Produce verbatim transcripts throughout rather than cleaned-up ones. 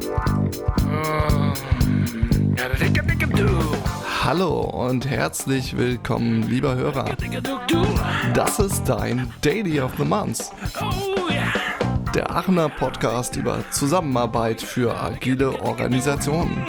Hallo und herzlich willkommen, lieber Hörer. Das ist dein Daily of the Month. Der Aachener Podcast über Zusammenarbeit für agile Organisationen.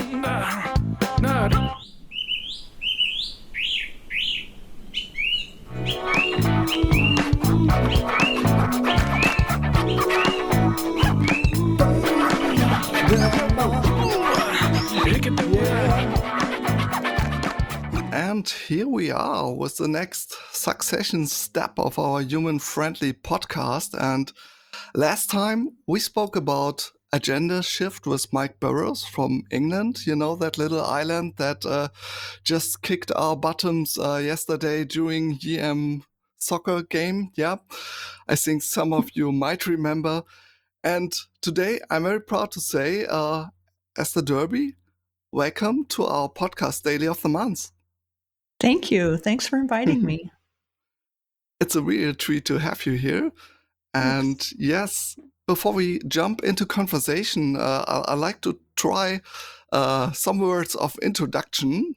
And here we are with the next succession step of our human-friendly podcast. And last time we spoke about agenda shift with Mike Burrows from England. You know, that little island that uh, just kicked our buttons uh, yesterday during G M soccer game. Yeah, I think some of you might remember. And today I'm very proud to say, uh, Esther Derby, welcome to our podcast Daily of the Month. Thank you. Thanks for inviting me. It's a real treat to have you here. And Thanks. Yes, before we jump into conversation, uh, I, I like to try uh, some words of introduction.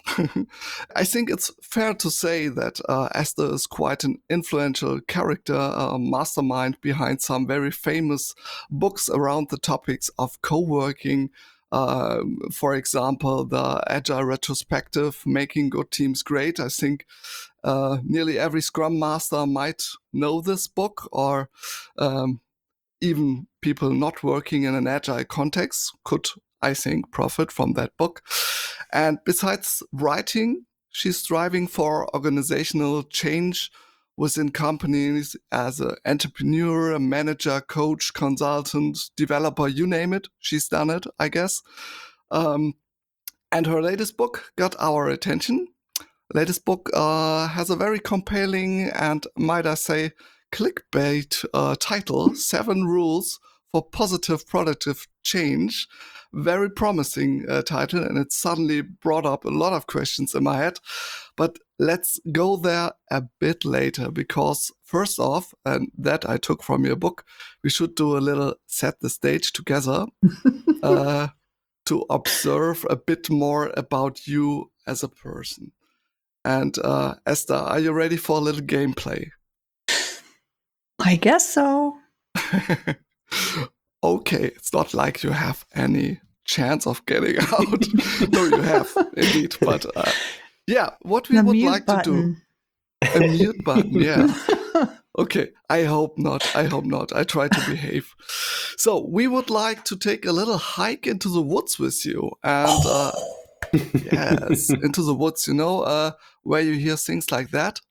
I think it's fair to say that uh, Esther is quite an influential character, a mastermind behind some very famous books around the topics of co-working. Uh, for example, the Agile Retrospective, Making Good Teams Great. I think uh, nearly every Scrum Master might know this book, or um, even people not working in an Agile context could, I think, profit from that book. And besides writing, she's striving for organizational change within companies as an entrepreneur, a manager, coach, consultant, developer, you name it. She's done it, I guess. Um, and her latest book got our attention. Latest book uh, has a very compelling and, might I say, clickbait uh, title, Seven Rules for Positive Productive Change. Very promising uh, title, and it suddenly brought up a lot of questions in my head. But let's go there a bit later, because first off, and that I took from your book, we should do a little set the stage together uh, to observe a bit more about you as a person. And uh, Esther, are you ready for a little gameplay? I guess so. Okay, it's not like you have any chance of getting out. No, you have, indeed. But uh, yeah, what we the would mute like button. to do, a mute button, yeah. Okay, I hope not. I hope not. I try to behave. So we would like to take a little hike into the woods with you. And uh, yes, into the woods, you know, uh, where you hear things like that.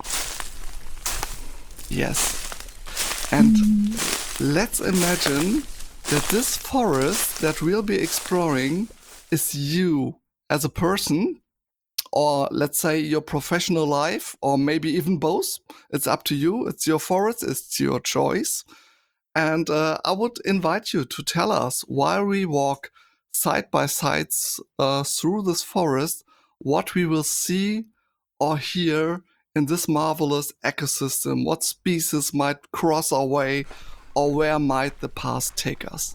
Yes. And let's imagine that this forest that we'll be exploring is you as a person, or let's say your professional life, or maybe even both. It's up to you. It's your forest. It's your choice. And uh, I would invite you to tell us, while we walk side by side uh, through this forest, what we will see or hear in this marvelous ecosystem. What species might cross our way, or where might the path take us?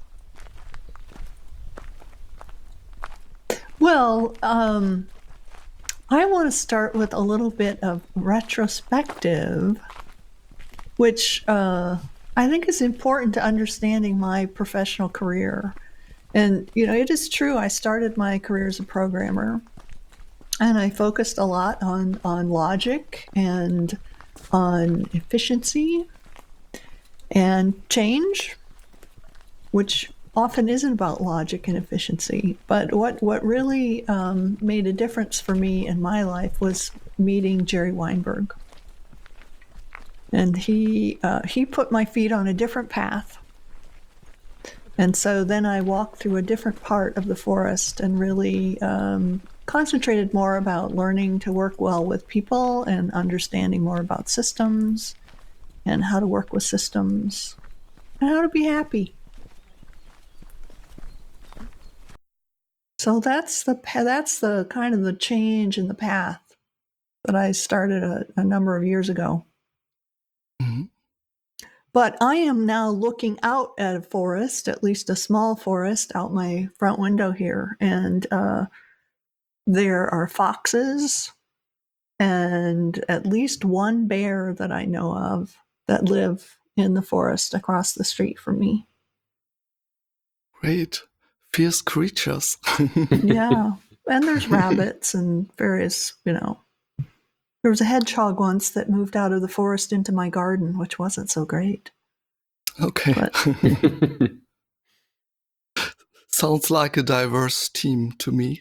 Well, um, I want to start with a little bit of retrospective, which uh, I think is important to understanding my professional career. And, you know, it is true, I started my career as a programmer, and I focused a lot on, on logic and on efficiency and change, which often isn't about logic and efficiency. But what, what really um, made a difference for me in my life was meeting Jerry Weinberg. And he uh, he put my feet on a different path. And so then I walked through a different part of the forest and really um, concentrated more about learning to work well with people and understanding more about systems and how to work with systems and how to be happy. So that's the that's the kind of the change in the path that I started a, a number of years ago. Mm-hmm. but I am now looking out at a forest, at least a small forest, out my front window here, and uh, there are foxes and at least one bear that I know of that live in the forest across the street from me. Great. Fierce creatures. Yeah. And there's rabbits and various, you know. There was a hedgehog once that moved out of the forest into my garden, which wasn't so great. Okay. But sounds like a diverse team to me.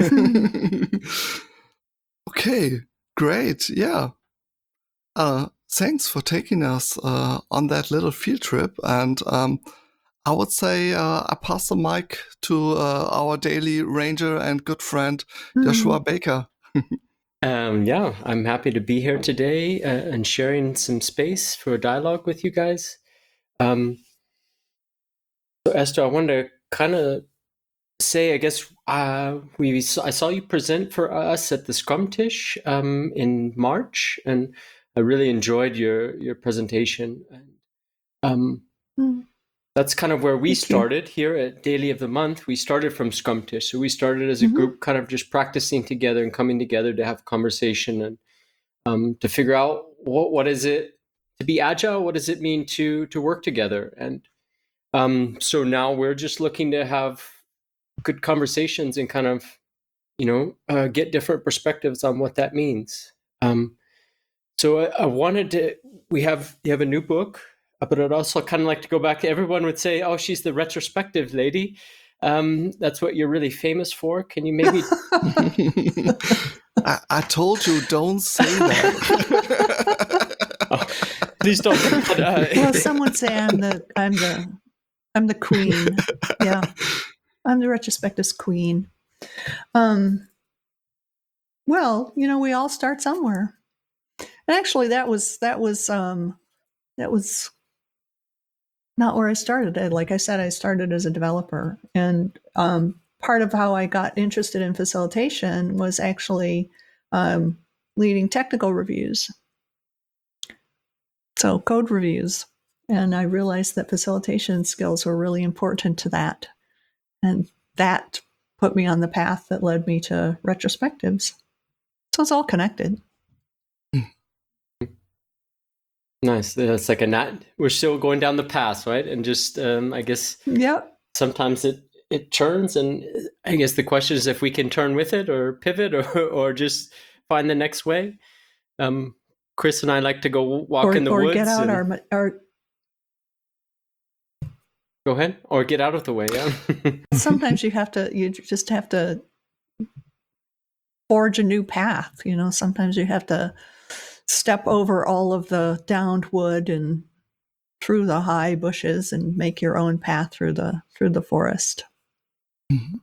Okay, great. Yeah. Uh, thanks for taking us uh, on that little field trip. And um, I would say uh, I pass the mic to uh, our daily ranger and good friend, Joshua Baker. Um, yeah, I'm happy to be here today uh, and sharing some space for a dialogue with you guys. Um, so, Esther, I wanted to kind of say, I guess uh, we saw, I saw you present for us at the Scrumtish um, in March, and I really enjoyed your your presentation. And, um, mm. that's kind of where we Thank started you. here at Daily of the Month. We started from Scrumtish, so we started as a mm-hmm. group, kind of just practicing together and coming together to have conversation and um, to figure out what what is it to be agile. What does it mean to to work together? And um, so now we're just looking to have good conversations and kind of, you know, uh, get different perspectives on what that means. Um, so I, I wanted to. We have you have a new book, but I'd also kind of like to go back. Everyone would say, "Oh, she's the retrospective lady." Um, that's what you're really famous for. Can you maybe? I, I told you, don't say that. Oh, please don't. Uh, well, some would say I'm the I'm the I'm the queen. Yeah, I'm the retrospectives queen. Um. Well, you know, we all start somewhere. And actually, that was that was um, that was not where I started. Like I said, I started as a developer, and um, part of how I got interested in facilitation was actually um, leading technical reviews, so code reviews, and I realized that facilitation skills were really important to that, and that put me on the path that led me to retrospectives. So it's all connected. Nice. It's like a nat. We're still going down the path, right? And just, um, I guess, yep. Sometimes it it turns, and I guess the question is if we can turn with it, or pivot, or or just find the next way. Um, Chris and I like to go walk or, in the or woods. Or get out and... our our. Go ahead, or get out of the way. Yeah. Sometimes you have to. You just have to forge a new path. You know, sometimes you have to step over all of the downed wood and through the high bushes and make your own path through the through the forest. Mm-hmm.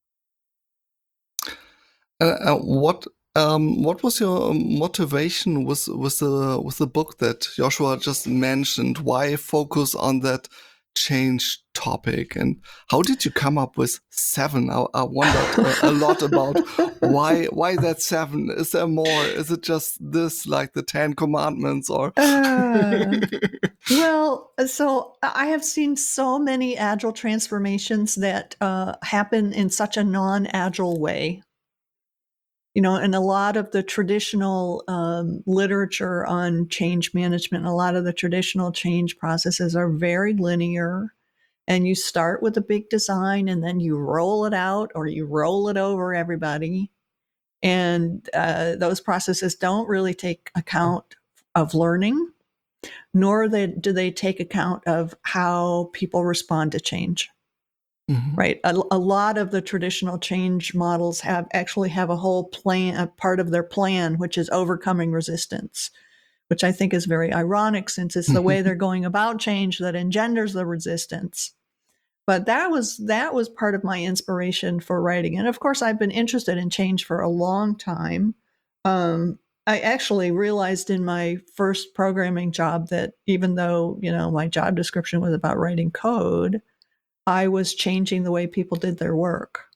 Uh, uh, what um, what was your motivation with with the with the book that Joshua just mentioned? Why focus on that change topic, and how did you come up with seven? I, I wondered a, a lot about why why that seven. Is there more? Is it just this, like the Ten Commandments, or? uh, well, so I have seen so many agile transformations that uh, happen in such a non-agile way. You know, and a lot of the traditional um, literature on change management, a lot of the traditional change processes are very linear. And you start with a big design and then you roll it out or you roll it over everybody. And uh, those processes don't really take account of learning, nor they, do they take account of how people respond to change. Mm-hmm. Right. A, a lot of the traditional change models have actually have a whole plan, a part of their plan, which is overcoming resistance, which I think is very ironic since it's the way they're going about change that engenders the resistance. But that was that was part of my inspiration for writing. And of course, I've been interested in change for a long time. Um, I actually realized in my first programming job that even though, you know, my job description was about writing code, I was changing the way people did their work.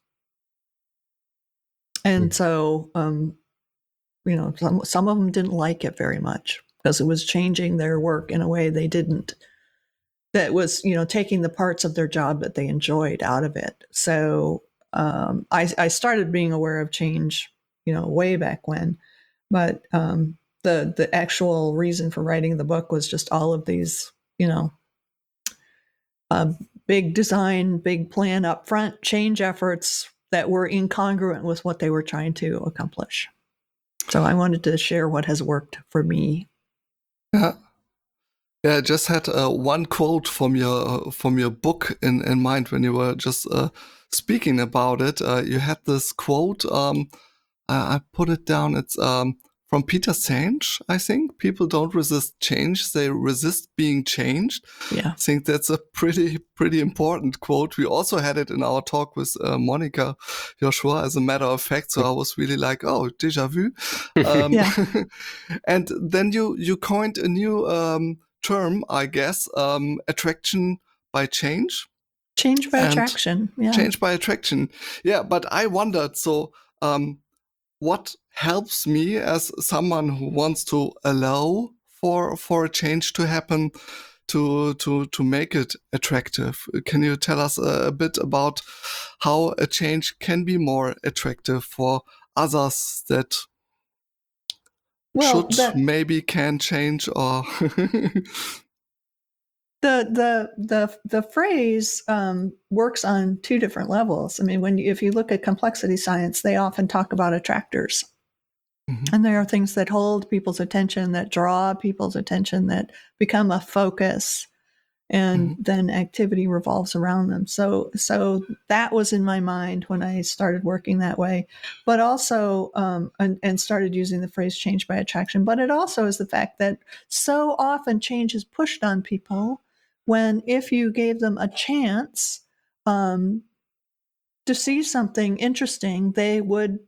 And so, um, you know, some, some of them didn't like it very much because it was changing their work in a way they didn't that was, you know, taking the parts of their job that they enjoyed out of it. So um, I, I started being aware of change, you know, way back when, but um, the the actual reason for writing the book was just all of these, you know, uh, big design, big plan up front change efforts that were incongruent with what they were trying to accomplish. So I wanted to share what has worked for me. Yeah. Yeah, I just had uh, one quote from your from your book in, in mind when you were just uh, speaking about it. Uh, you had this quote. Um, I, I put it down. It's um, from Peter Senge, I think. People don't resist change; they resist being changed. Yeah. I think that's a pretty pretty important quote. We also had it in our talk with uh, Monica Joshua, as a matter of fact. So I was really like, oh, déjà vu. Um, Yeah. And then you you coined a new um, term, I guess, um, attraction by change. Change by And attraction. Yeah. change by attraction. Yeah, but I wondered, so um, what helps me as someone who wants to allow for for a change to happen, to to to make it attractive? Can you tell us a, a bit about how a change can be more attractive for others that Well, should the maybe can change, or the the the the phrase um, works on two different levels. I mean, when you, if you look at complexity science, they often talk about attractors, Mhm. and there are things that hold people's attention, that draw people's attention, that become a focus, and Mhm. then activity revolves around them. So, so that was in my mind when I started working that way, but also um, and, and started using the phrase "change by attraction." But it also is the fact that so often change is pushed on people when, if you gave them a chance um, to see something interesting, they would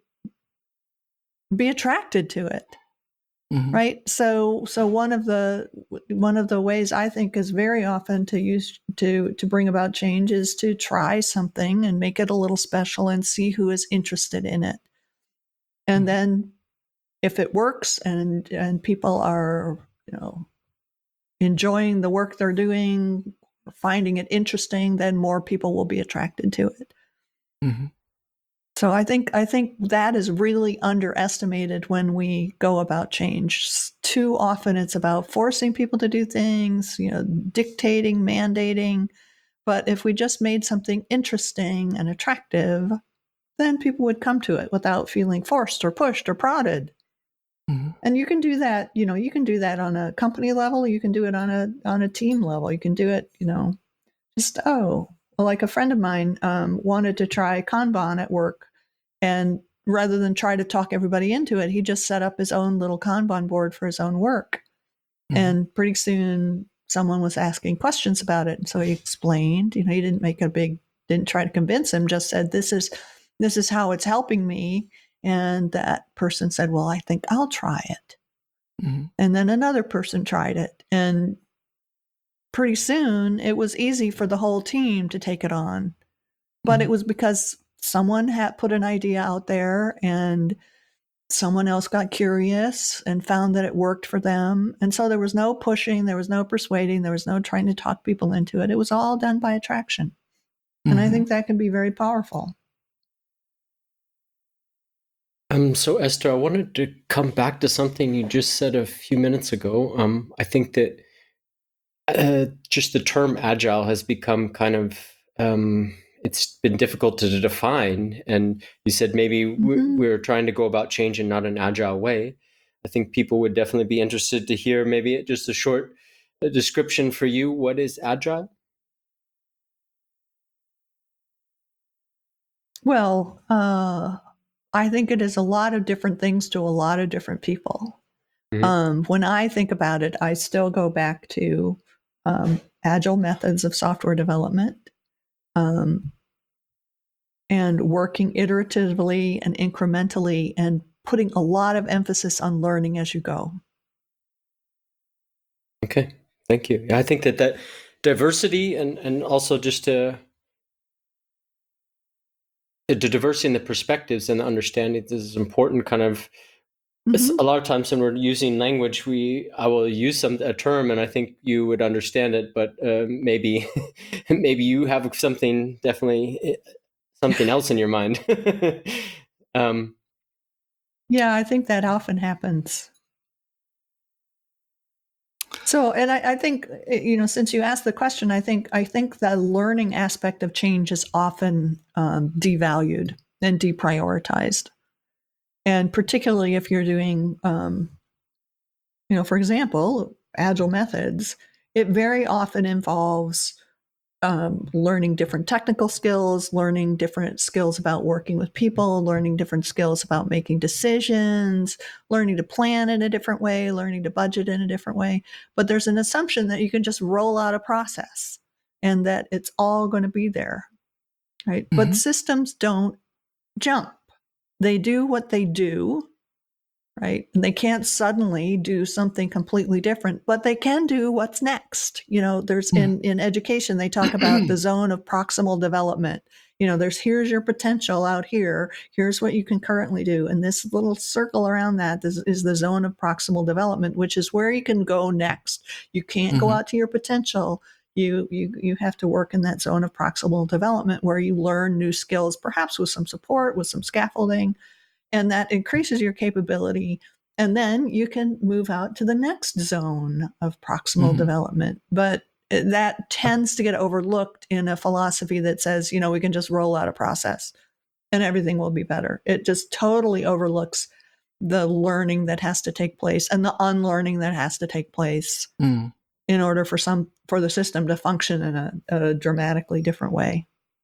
be attracted to it. Mhm. Right. So, so one of the one of the ways I think is very often to use to to bring about change is to try something and make it a little special and see who is interested in it. And Mhm. then, if it works and and people are, you know, enjoying the work they're doing, finding it interesting, then more people will be attracted to it. Mhm. So I think I think that is really underestimated when we go about change. Too often it's about forcing people to do things, you know, dictating, mandating. But if we just made something interesting and attractive, then people would come to it without feeling forced or pushed or prodded. Mhm. And you can do that, you know, you can do that on a company level, you can do it on a on a team level. You can do it, you know, just oh, well, like a friend of mine um, wanted to try Kanban at work, and rather than try to talk everybody into it, he just set up his own little Kanban board for his own work. Mhm. And pretty soon someone was asking questions about it. And so he explained, you know, he didn't make a big, didn't try to convince him, just said, this is, this is how it's helping me. And that person said, well, I think I'll try it. Mhm. And then another person tried it. And pretty soon it was easy for the whole team to take it on. But it Mhm. was because someone had put an idea out there and someone else got curious and found that it worked for them. And so there was no pushing, there was no persuading, there was no trying to talk people into it. It was all done by attraction. And I Mhm. think that can be very powerful. Um, so Esther, I wanted to come back to something you just said a few minutes ago. Um, I think that uh, just the term agile has become kind of um, it's been difficult to define. And you said maybe we- Mm-hmm. we're trying to go about change in not an agile way. I think people would definitely be interested to hear maybe just a short uh, description for you. What is agile? Well, uh, I think it is a lot of different things to a lot of different people. Mhm. Um, when I think about it, I still go back to um, agile methods of software development. Um, and working iteratively and incrementally and putting a lot of emphasis on learning as you go. Okay, thank you. Yeah, I think that that diversity and and also just to the diversity in the perspectives and the understanding this is important kind of It's Mhm. a lot of times when we're using language, we I will use some a term and I think you would understand it, but uh, maybe maybe you have something definitely eh, something else in your mind. um, Yeah, I think that often happens. So, and I, I think, uh, you know, since you asked the question, I think I think the learning aspect of change is often um, devalued and deprioritized, and particularly if you're doing, um, you know, for example, agile methods, it very often involves um, learning different technical skills, learning different skills about working with people, learning different skills about making decisions, learning to plan in a different way, learning to budget in a different way. But there's an assumption that you can just roll out a process and that it's all going to be there, right? But Mhm. systems don't jump. They do what they do, right? And they can't suddenly do something completely different, but they can do what's next. You know, there's Mm. in, in education, they talk about the zone of proximal development. You know, there's here's your potential out here. Here's what you can currently do. And this little circle around that is, is the zone of proximal development, which is where you can go next. You can't go Mhm. out to your potential. You, you you have to work in that zone of proximal development where you learn new skills, perhaps with some support, with some scaffolding, and that increases your capability. And then you can move out to the next zone of proximal Mhm. development. But that tends to get overlooked in a philosophy that says, you know, we can just roll out a process and everything will be better. It just totally overlooks the learning that has to take place and the unlearning that has to take place Mm. in order for some for the system to function in a, a dramatically different way.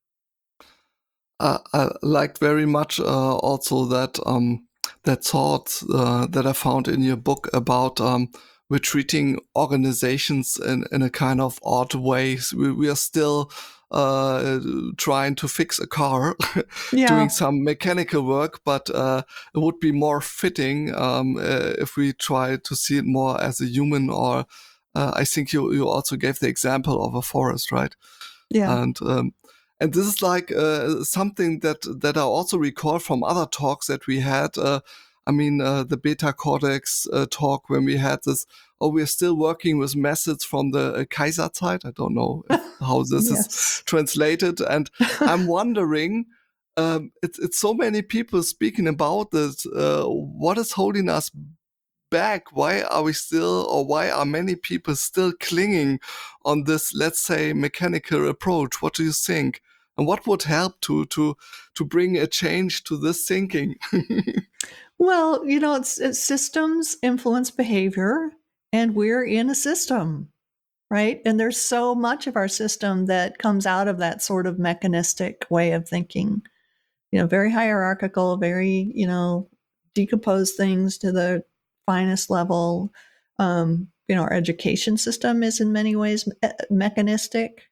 Uh, I liked very much uh, also that um, that thought uh, that I found in your book about um, we're treating organizations in, in a kind of odd way. So We, we are still uh, trying to fix a car, doing Yeah. some mechanical work, but uh, it would be more fitting um, uh, if we try to see it more as a human. Or uh, I think you you also gave the example of a forest, right? Yeah. and um, and this is like uh, something that that I also recall from other talks that we had. Uh, I mean, uh, the Beta Codex uh, talk when we had this. Oh, we're still working with methods from the uh, Kaiserzeit. I don't know if, how this is Yes. translated, and I'm wondering. Um, it's it's so many people speaking about this. Uh, what is holding us back? Why are we still, or why are many people still clinging on this, let's say, mechanical approach? What do you think? And what would help to to to bring a change to this thinking? Well, you know, it's, it's systems influence behavior, and we're in a system, right? And there's so much of our system that comes out of that sort of mechanistic way of thinking. You know, very hierarchical, very, you know, decompose things to the finest level. Um, you know, our education system is in many ways me- mechanistic.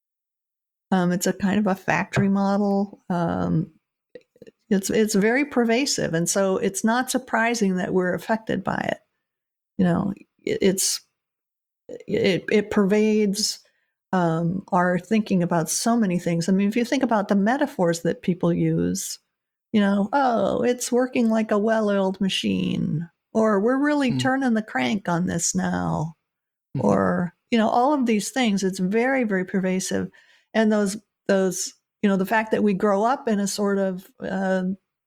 Um, it's a kind of a factory model. Um, it's it's very pervasive, and so it's not surprising that we're affected by it. You know, it, it's it it pervades um, our thinking about so many things. I mean, if you think about the metaphors that people use, you know, oh, it's working like a well-oiled machine, or we're really Mm, turning the crank on this now, mhm, or you know, all of these things. It's very very pervasive, and those those you know, the fact that we grow up in a sort of uh,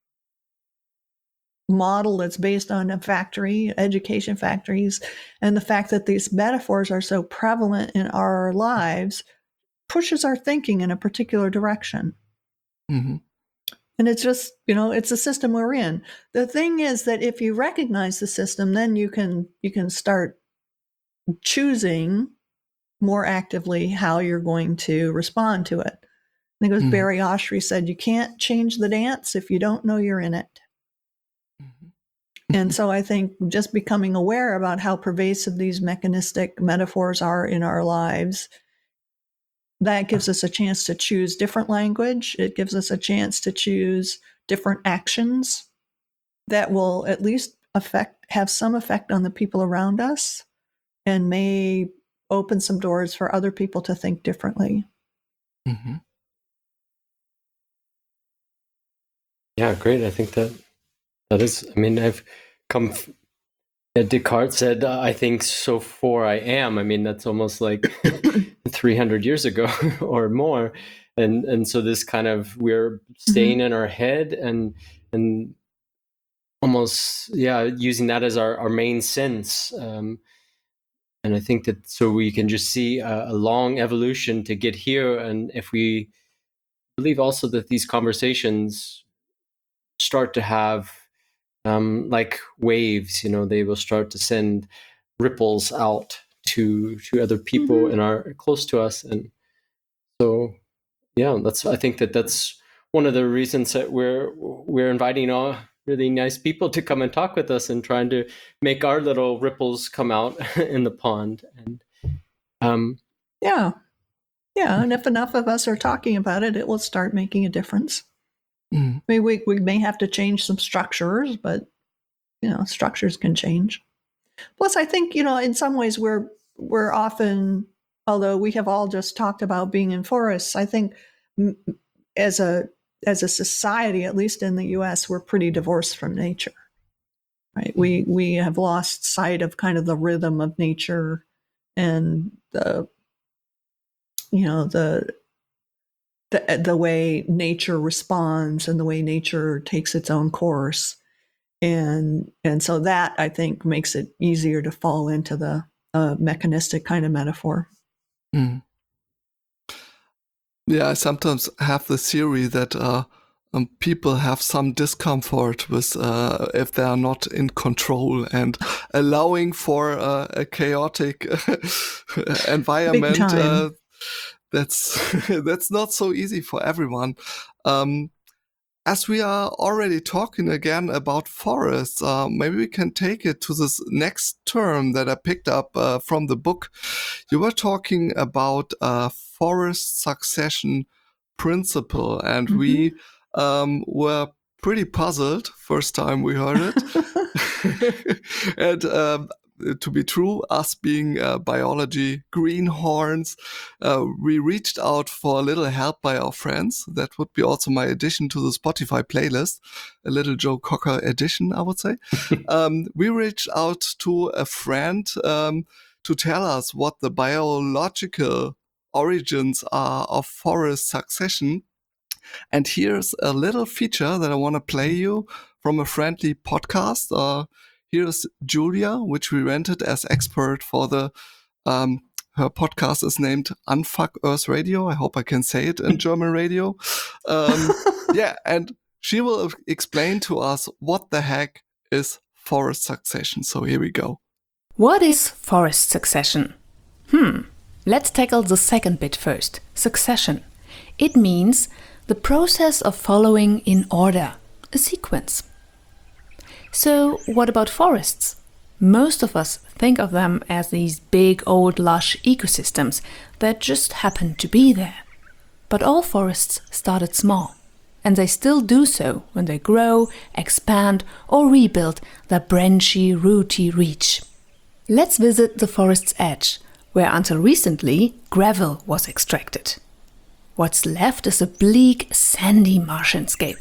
model that's based on a factory, education factories, and the fact that these metaphors are so prevalent in our lives pushes our thinking in a particular direction. mhm, And it's just, you know, it's a system we're in. The thing is that if you recognize the system, then you can you can start choosing more actively how you're going to respond to it. I think it was mhm, Barry Oshry said, you can't change the dance if you don't know you're in it. mhm, And so I think just becoming aware about how pervasive these mechanistic metaphors are in our lives, that gives us a chance to choose different language. It gives us a chance to choose different actions that will at least affect have some effect on the people around us and may open some doors for other people to think differently. mhm. yeah, great. I think that that is. I mean, I've come. Yeah, Descartes said, "I think, so for I am." I mean, that's almost like three hundred years ago or more, and and so this kind of we're staying mm-hmm. in our head and and almost yeah using that as our our main sense. Um, and I think that so we can just see a, a long evolution to get here, and if we believe also that these conversations start to have. Um, like waves, you know, they will start to send ripples out to to other people mm-hmm. in our close to us, and so yeah, that's I think that that's one of the reasons that we're we're inviting all really nice people to come and talk with us and trying to make our little ripples come out in the pond. And um, yeah, yeah, and if enough of us are talking about it, it will start making a difference. Mm. I mean, we, we may have to change some structures, but, you know, structures can change. Plus, I think, you know, in some ways we're we're often, although we have all just talked about being in forests, I think as a as a society, at least in the U S, we're pretty divorced from nature, right? We we have lost sight of kind of the rhythm of nature and the, you know, the The, the way nature responds and the way nature takes its own course. And and so that, I think, makes it easier to fall into the uh, mechanistic kind of metaphor. Mm. Yeah, I sometimes have the theory that uh, um, people have some discomfort with uh, if they are not in control and allowing for uh, a chaotic environment. Big time. Uh, That's that's not so easy for everyone. Um, as we are already talking again about forests, uh, maybe we can take it to this next term that I picked up uh, from the book. You were talking about a forest succession principle, and mm-hmm. we um, were pretty puzzled first time we heard it. and um, to be true, us being uh, biology greenhorns, uh, we reached out for a little help by our friends. That would be also my addition to the Spotify playlist, a little Joe Cocker edition, I would say. um, we reached out to a friend um, to tell us what the biological origins are of forest succession. And here's a little feature that I want to play you from a friendly podcast. Uh, Here's Julia, which we rented as expert for the, um, her podcast is named Unfuck Earth Radio. I hope I can say it in German radio. Um, yeah, and she will explain to us what the heck is forest succession. So here we go. What is forest succession? Hmm, let's tackle the second bit first, succession. It means the process of following in order, a sequence. So what about forests? Most of us think of them as these big old lush ecosystems that just happen to be there. But all forests started small, and they still do so when they grow, expand or rebuild their branchy, rooty reach. Let's visit the forest's edge, where until recently gravel was extracted. What's left is a bleak, sandy marshanscape.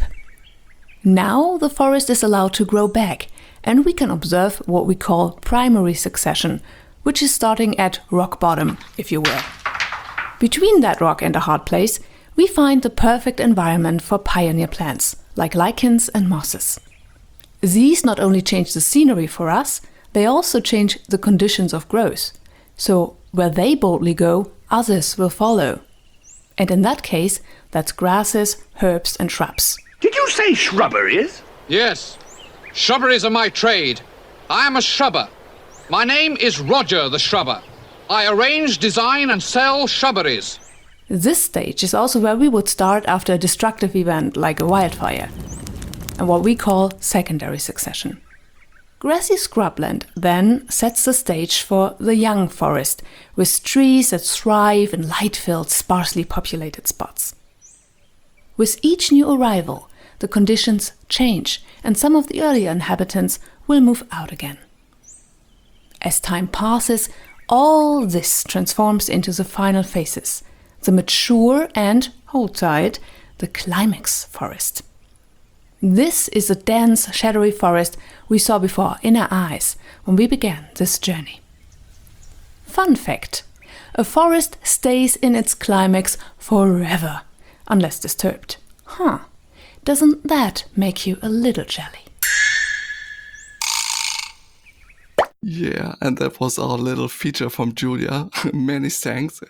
Now the forest is allowed to grow back, and we can observe what we call primary succession, which is starting at rock bottom, if you will. Between that rock and a hard place, we find the perfect environment for pioneer plants, like lichens and mosses. These not only change the scenery for us, they also change the conditions of growth. So where they boldly go, others will follow. And in that case, that's grasses, herbs and shrubs. Did you say shrubberies? Yes. Shrubberies are my trade. I am a shrubber. My name is Roger the Shrubber. I arrange, design and sell shrubberies. This stage is also where we would start after a destructive event like a wildfire, and what we call secondary succession. Grassy scrubland then sets the stage for the young forest, with trees that thrive in light-filled, sparsely populated spots. With each new arrival, the conditions change, and some of the earlier inhabitants will move out again. As time passes, all this transforms into the final phases, the mature and, hold tight, the climax forest. This is the dense, shadowy forest we saw before in our eyes when we began this journey. Fun fact: a forest stays in its climax forever, unless disturbed. Huh, doesn't that make you a little jelly? Yeah, and that was our little feature from Julia. Many thanks.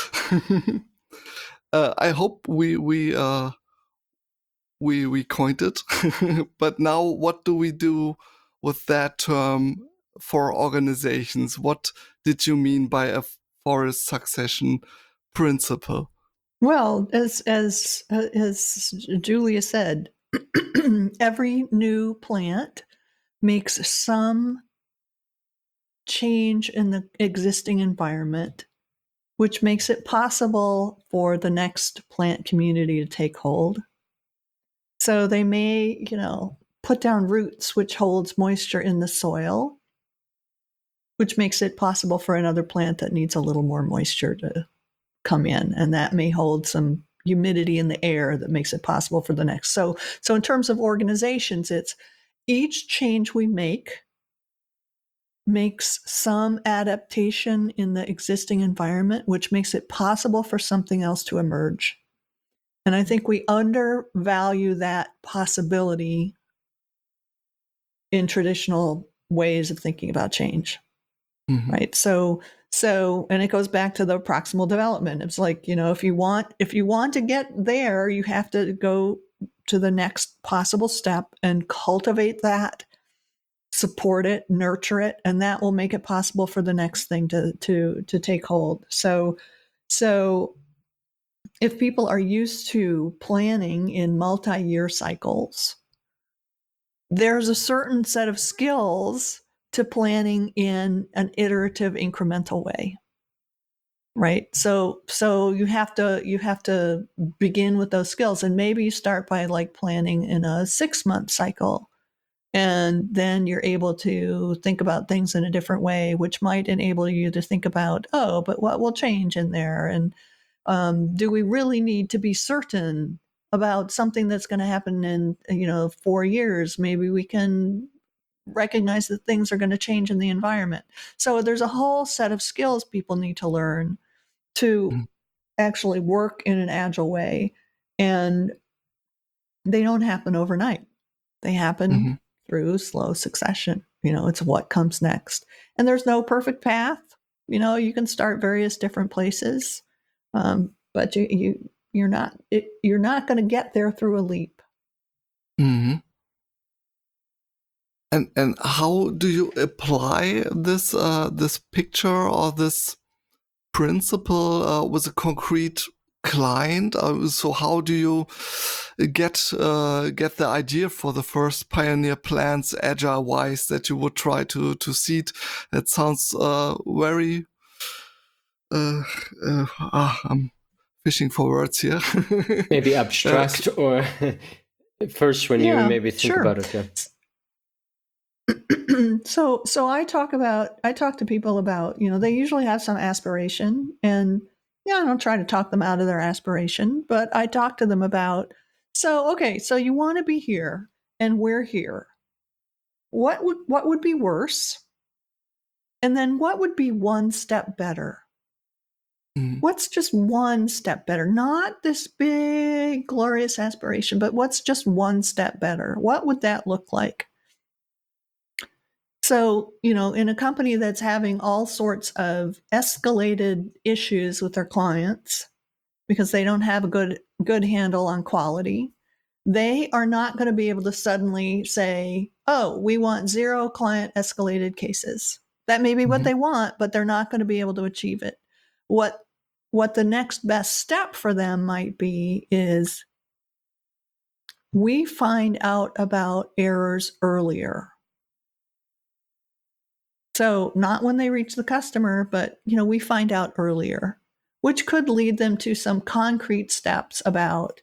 uh, I hope we we uh, we we coined it. But now, what do we do with that term for organizations? What did you mean by a forest succession principle? Well, as as uh, as Julia said, every new plant makes some change in the existing environment, which makes it possible for the next plant community to take hold. So they may, you know, put down roots which holds moisture in the soil, which makes it possible for another plant that needs a little more moisture to come in, and that may hold some humidity in the air that makes it possible for the next. So, so in terms of organizations, it's each change we make makes some adaptation in the existing environment, which makes it possible for something else to emerge. And I think we undervalue that possibility in traditional ways of thinking about change. Mm-hmm. Right. So, so, and it goes back to the proximal development. It's like, you know, if you want, if you want to get there, you have to go to the next possible step and cultivate that, support it, nurture it, and that will make it possible for the next thing to, to, to take hold. So, so if people are used to planning in multi-year cycles, there's a certain set of skills to planning in an iterative, incremental way, right? So, so you have to you have to begin with those skills, and maybe you start by like planning in a six-month cycle, and then you're able to think about things in a different way, which might enable you to think about, oh, but what will change in there, and um, do we really need to be certain about something that's going to happen in, you know, four years? Maybe we can recognize that things are going to change in the environment. So there's a whole set of skills people need to learn to mm-hmm. actually work in an agile way. And they don't happen overnight. They happen mm-hmm. through slow succession. You know, it's what comes next. And there's no perfect path. You know, you can start various different places, um, but you, you, you're not, it, you're not going to get there through a leap. Mm-hmm. And and how do you apply this uh, this picture or this principle uh, with a concrete client? Uh, so how do you get uh, get the idea for the first pioneer plants agile wise that you would try to to seed? That sounds uh, very. Uh, uh, ah, I'm fishing for words here. Maybe abstract, uh, or first when yeah, you maybe think sure. about it. Yeah. so so I talk about I talk to people about, you know, they usually have some aspiration, and yeah, I don't try to talk them out of their aspiration, but I talk to them about, so okay, so you want to be here and we're here. What would what would be worse? And then what would be one step better? Mm. What's just one step better? Not this big glorious aspiration, but what's just one step better? What would that look like? So, you know, in a company that's having all sorts of escalated issues with their clients because they don't have a good good handle on quality, they are not going to be able to suddenly say, oh, we want zero client escalated cases. That may be mm-hmm. what they want, but they're not going to be able to achieve it. What what the next best step for them might be is we find out about errors earlier. So not when they reach the customer, but, you know, we find out earlier, which could lead them to some concrete steps about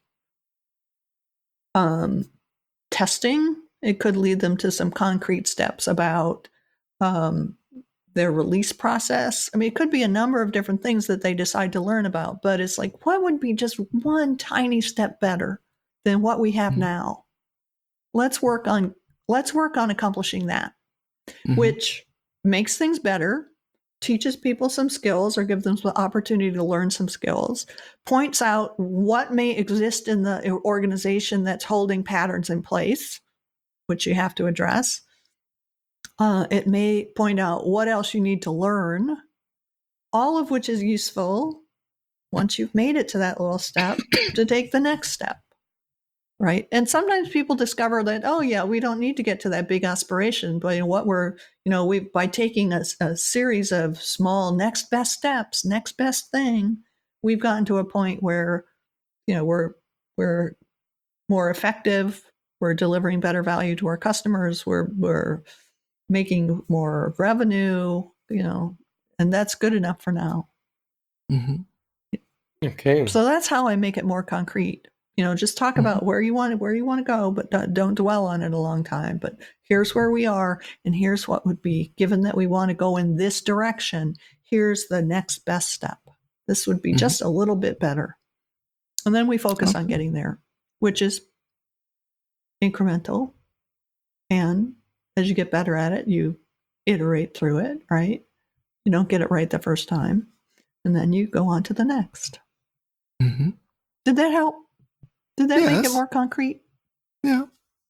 um, testing. It could lead them to some concrete steps about um, their release process. I mean, it could be a number of different things that they decide to learn about, but it's like, what would be just one tiny step better than what we have mm-hmm. now? let's work on let's work on accomplishing that, Mhm. which makes things better, teaches people some skills or gives them the opportunity to learn some skills, points out what may exist in the organization that's holding patterns in place, which you have to address. Uh, it may point out what else you need to learn, all of which is useful once you've made it to that little step to take the next step. Right. And sometimes people discover that, oh, yeah, we don't need to get to that big aspiration. But what we're, you know, we by taking a, a series of small next best steps, next best thing, we've gotten to a point where, you know, we're we're more effective. We're delivering better value to our customers. We're we're making more revenue, you know, and that's good enough for now. Mhm. Okay. So that's how I make it more concrete. You know, just talk about where you want where you want to go, but don't, don't dwell on it a long time. But here's where we are, and here's what would be, given that we want to go in this direction, here's the next best step. This would be Mhm. just a little bit better. And then we focus on Okay. getting there, which is incremental. And as you get better at it, you iterate through it, right? You don't get it right the first time. And then you go on to the next. Mhm. Did that help? Did that make it Yes. more concrete? Yeah.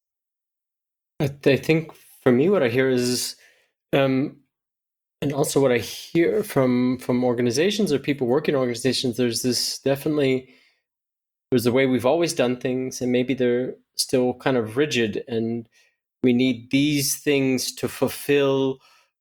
I, th- I think for me, what I hear is, um, and also what I hear from from organizations or people working in organizations, there's this definitely there's the way we've always done things, and maybe they're still kind of rigid, and we need these things to fulfill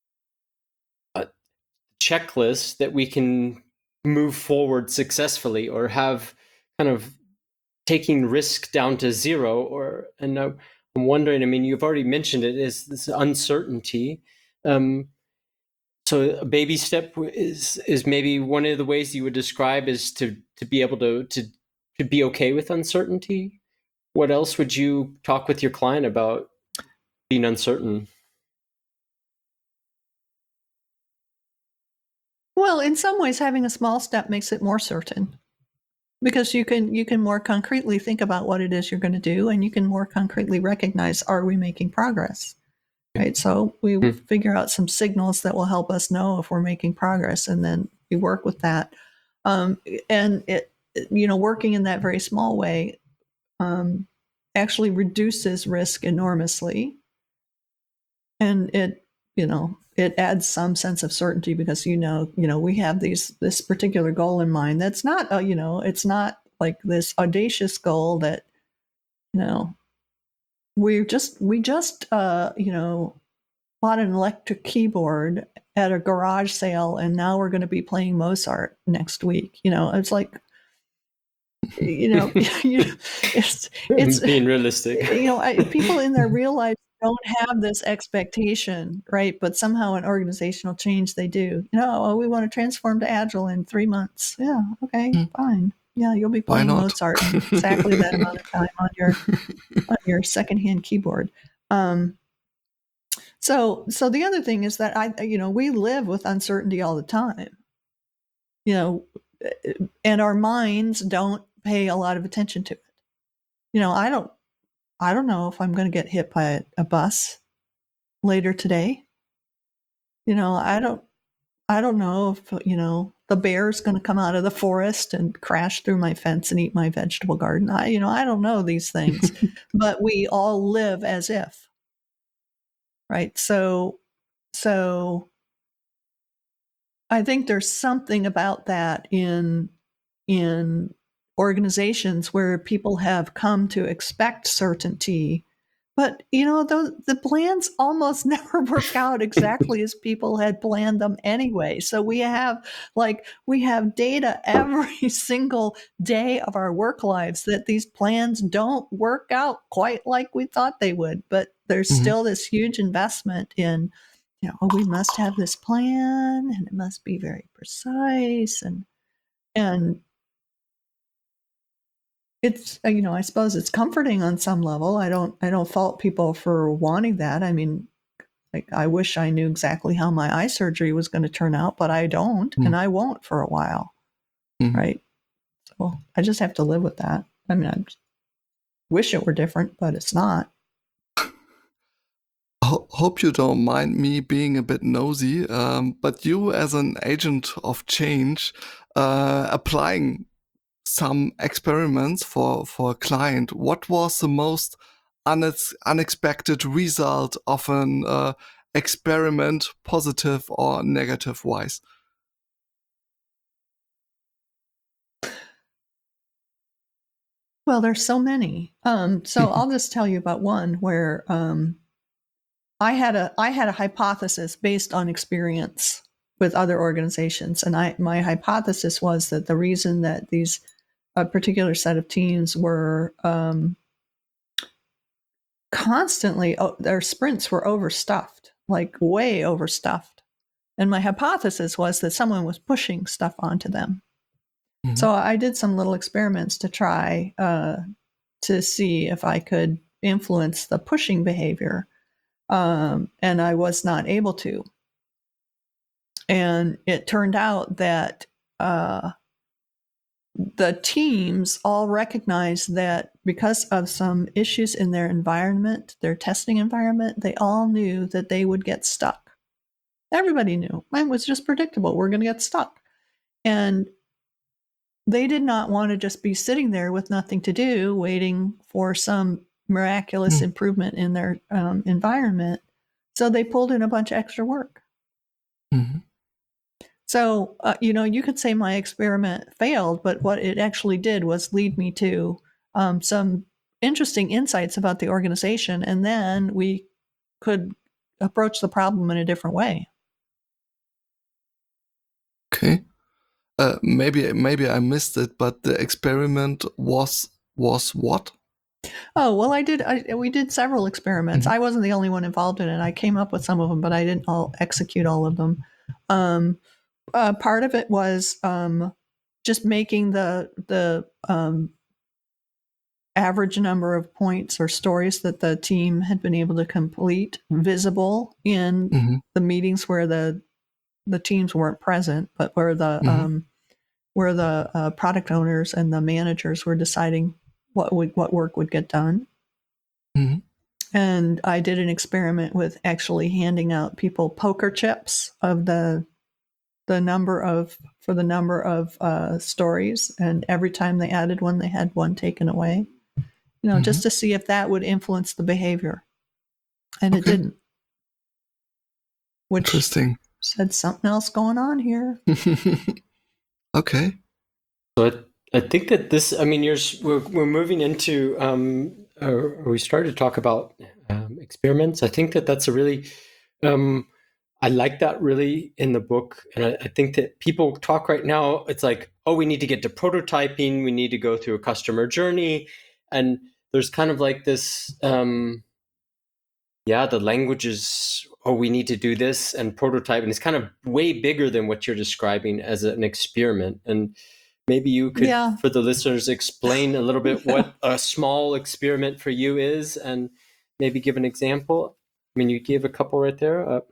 a checklist that we can move forward successfully or have kind of taking risk down to zero. Or and I, I'm wondering, I mean, you've already mentioned it, is this uncertainty. Um, so a baby step is is maybe one of the ways you would describe is to to be able to to to be okay with uncertainty. What else would you talk with your client about being uncertain? Well, in some ways, having a small step makes it more certain because you can you can more concretely think about what it is you're going to do, and you can more concretely recognize, are we making progress? Right. So we Hmm. figure out some signals that will help us know if we're making progress, and then we work with that. Um, and it, you know, working in that very small way um, actually reduces risk enormously, and it, you know, it adds some sense of certainty because you know, you know, we have these this particular goal in mind. That's not, uh, you know, it's not like this audacious goal that, you know, we just we just, uh, you know, bought an electric keyboard at a garage sale, and now we're going to be playing Mozart next week. You know, it's like, you know, you, it's it's Being realistic. you know, I, people in their real life don't have this expectation, right? But somehow in organizational change, they do. You know, oh, we want to transform to Agile in three months. Yeah, okay, Mm. fine. Yeah, you'll be Why playing not? Mozart in exactly that amount of time on your on your secondhand keyboard. Um, so, so the other thing is that I, you know, we live with uncertainty all the time. You know, and our minds don't pay a lot of attention to it. You know, I don't I don't know if I'm going to get hit by a, a bus later today. You know, I don't I don't know if, you know, the bear's going to come out of the forest and crash through my fence and eat my vegetable garden. I, you know, I don't know these things, but we all live as if, right? So, so I think there's something about that in in organizations where people have come to expect certainty. But, you know, the, the plans almost never work out exactly as people had planned them anyway. So we have like, we have data every single day of our work lives that these plans don't work out quite like we thought they would. But there's Mhm. still this huge investment in, you know, oh, we must have this plan and it must be very precise. And, and, it's, uh, you know, I suppose it's comforting on some level. I don't I don't fault people for wanting that. I mean, like, I wish I knew exactly how my eye surgery was going to turn out, but I don't, Mm. and I won't for a while, Mhm. right? So I just have to live with that. I mean, I wish it were different, but it's not. ho- hope you don't mind me being a bit nosy, um, but you, as an agent of change, uh, applying some experiments for for a client, what was the most unex- unexpected result of an uh, experiment, positive or negative wise? Well, there's so many. Um, so I'll just tell you about one where um, I had a I had a hypothesis based on experience with other organizations, and I my hypothesis was that the reason that these a particular set of teams were um, constantly oh, their sprints were overstuffed, like way overstuffed, and my hypothesis was that someone was pushing stuff onto them. Mhm. So I did some little experiments to try uh, to see if I could influence the pushing behavior. Um, and I was not able to. And it turned out that uh, the teams all recognized that because of some issues in their environment, their testing environment, they all knew that they would get stuck. Everybody knew. It was just predictable. We're going to get stuck. And they did not want to just be sitting there with nothing to do, waiting for some miraculous Hmm. improvement in their um, environment. So they pulled in a bunch of extra work. Mhm. So, uh, you know, you could say my experiment failed, but what it actually did was lead me to um, some interesting insights about the organization. And then we could approach the problem in a different way. Okay. Uh, maybe maybe I missed it, but the experiment was was what? Oh, well, I did. I, we did several experiments. Mhm. I wasn't the only one involved in it. I came up with some of them, but I didn't all execute all of them. Um, uh, part of it was um, just making the the um, average number of points or stories that the team had been able to complete visible in Mhm. the meetings where the the teams weren't present, but where the Mhm. um, where the uh, product owners and the managers were deciding what would what work would get done. Mhm. And I did an experiment with actually handing out people poker chips of the the number of for the number of uh, stories, and every time they added one, they had one taken away. You know, Mhm. just to see if that would influence the behavior, and it Okay. didn't. Which Interesting. said something else going on here. Okay. So I, I think that this, I mean, you're s- we're we're moving into, um, or or we started to talk about um, experiments. I think that that's a really, um, I like that really in the book, and I, I think that people talk right now. It's like, oh, we need to get to prototyping. We need to go through a customer journey, and there's kind of like this. Um, yeah, the language is, oh, we need to do this and prototype, and it's kind of way bigger than what you're describing as an experiment. And maybe you could, Yeah. for the listeners, explain a little bit what a small experiment for you is, and maybe give an example. I mean, you gave a couple right there. Uh,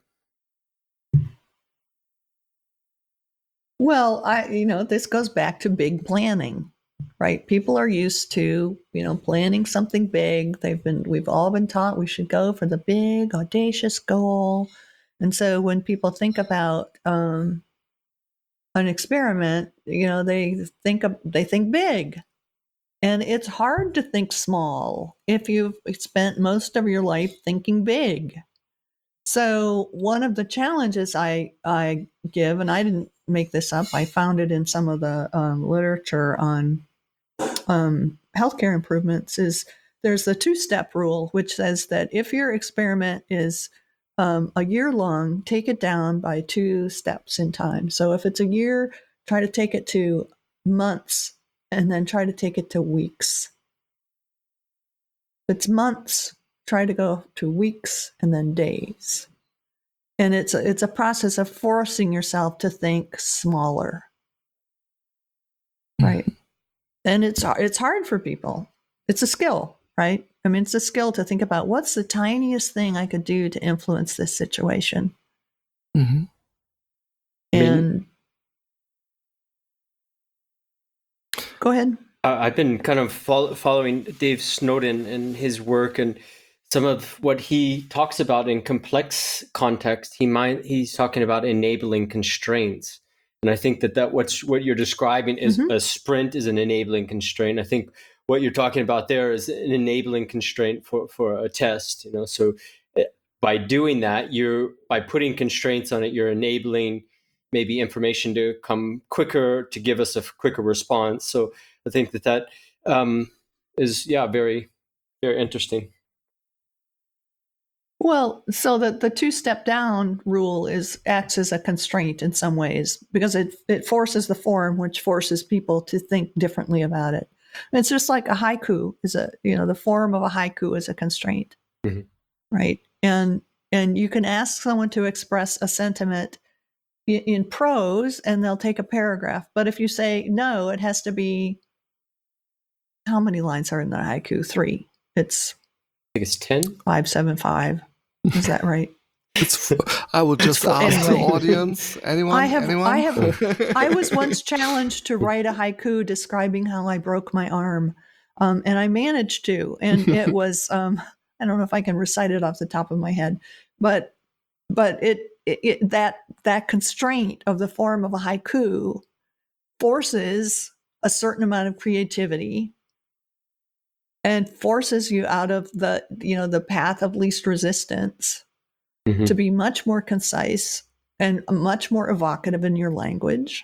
Well, I you know, this goes back to big planning, right? People are used to, you know, planning something big. They've been we've all been taught we should go for the big audacious goal. And so when people think about um, an experiment, you know, they think of, they think big. And it's hard to think small if you've spent most of your life thinking big. So one of the challenges I I give, and I didn't make this up, I found it in some of the um, literature on um, healthcare improvements, is there's the two-step rule, which says that if your experiment is um, a year long, take it down by two steps in time. So if it's a year, try to take it to months, and then try to take it to weeks. If it's months, try to go to weeks and then days. And it's a, it's a process of forcing yourself to think smaller, right? And it's it's hard for people. It's a skill, right? I mean, it's a skill to think about what's the tiniest thing I could do to influence this situation. Mhm. I mean, And go ahead. I- I've been kind of fol- following Dave Snowden and his work, and some of what he talks about in complex context, he might he's talking about enabling constraints. And I think that, that what's what you're describing is Mhm. a sprint is an enabling constraint. I think what you're talking about there is an enabling constraint for, for a test. You know, so eh, by doing that, you're by putting constraints on it, you're enabling maybe information to come quicker, to give us a quicker response. So I think that that um, is yeah very very interesting. Well, so the, the two step down rule is acts as a constraint in some ways because it it forces the form, which forces people to think differently about it. And it's just like a haiku is a you know the form of a haiku is a constraint, Mhm. right? And and you can ask someone to express a sentiment in, in prose, and they'll take a paragraph. But if you say no, it has to be how many lines are in the haiku? Three. It's I think it's ten. five seven five. Is that right? It's. f- I would just for- ask anyway. the audience. Anyone? I have- Anyone? I have- I was once challenged to write a haiku describing how I broke my arm, um, and I managed to. And it was um, I don't know if I can recite it off the top of my head, but but it, it, it that that constraint of the form of a haiku forces a certain amount of creativity and forces you out of the you know the path of least resistance Mhm. to be much more concise and much more evocative in your language.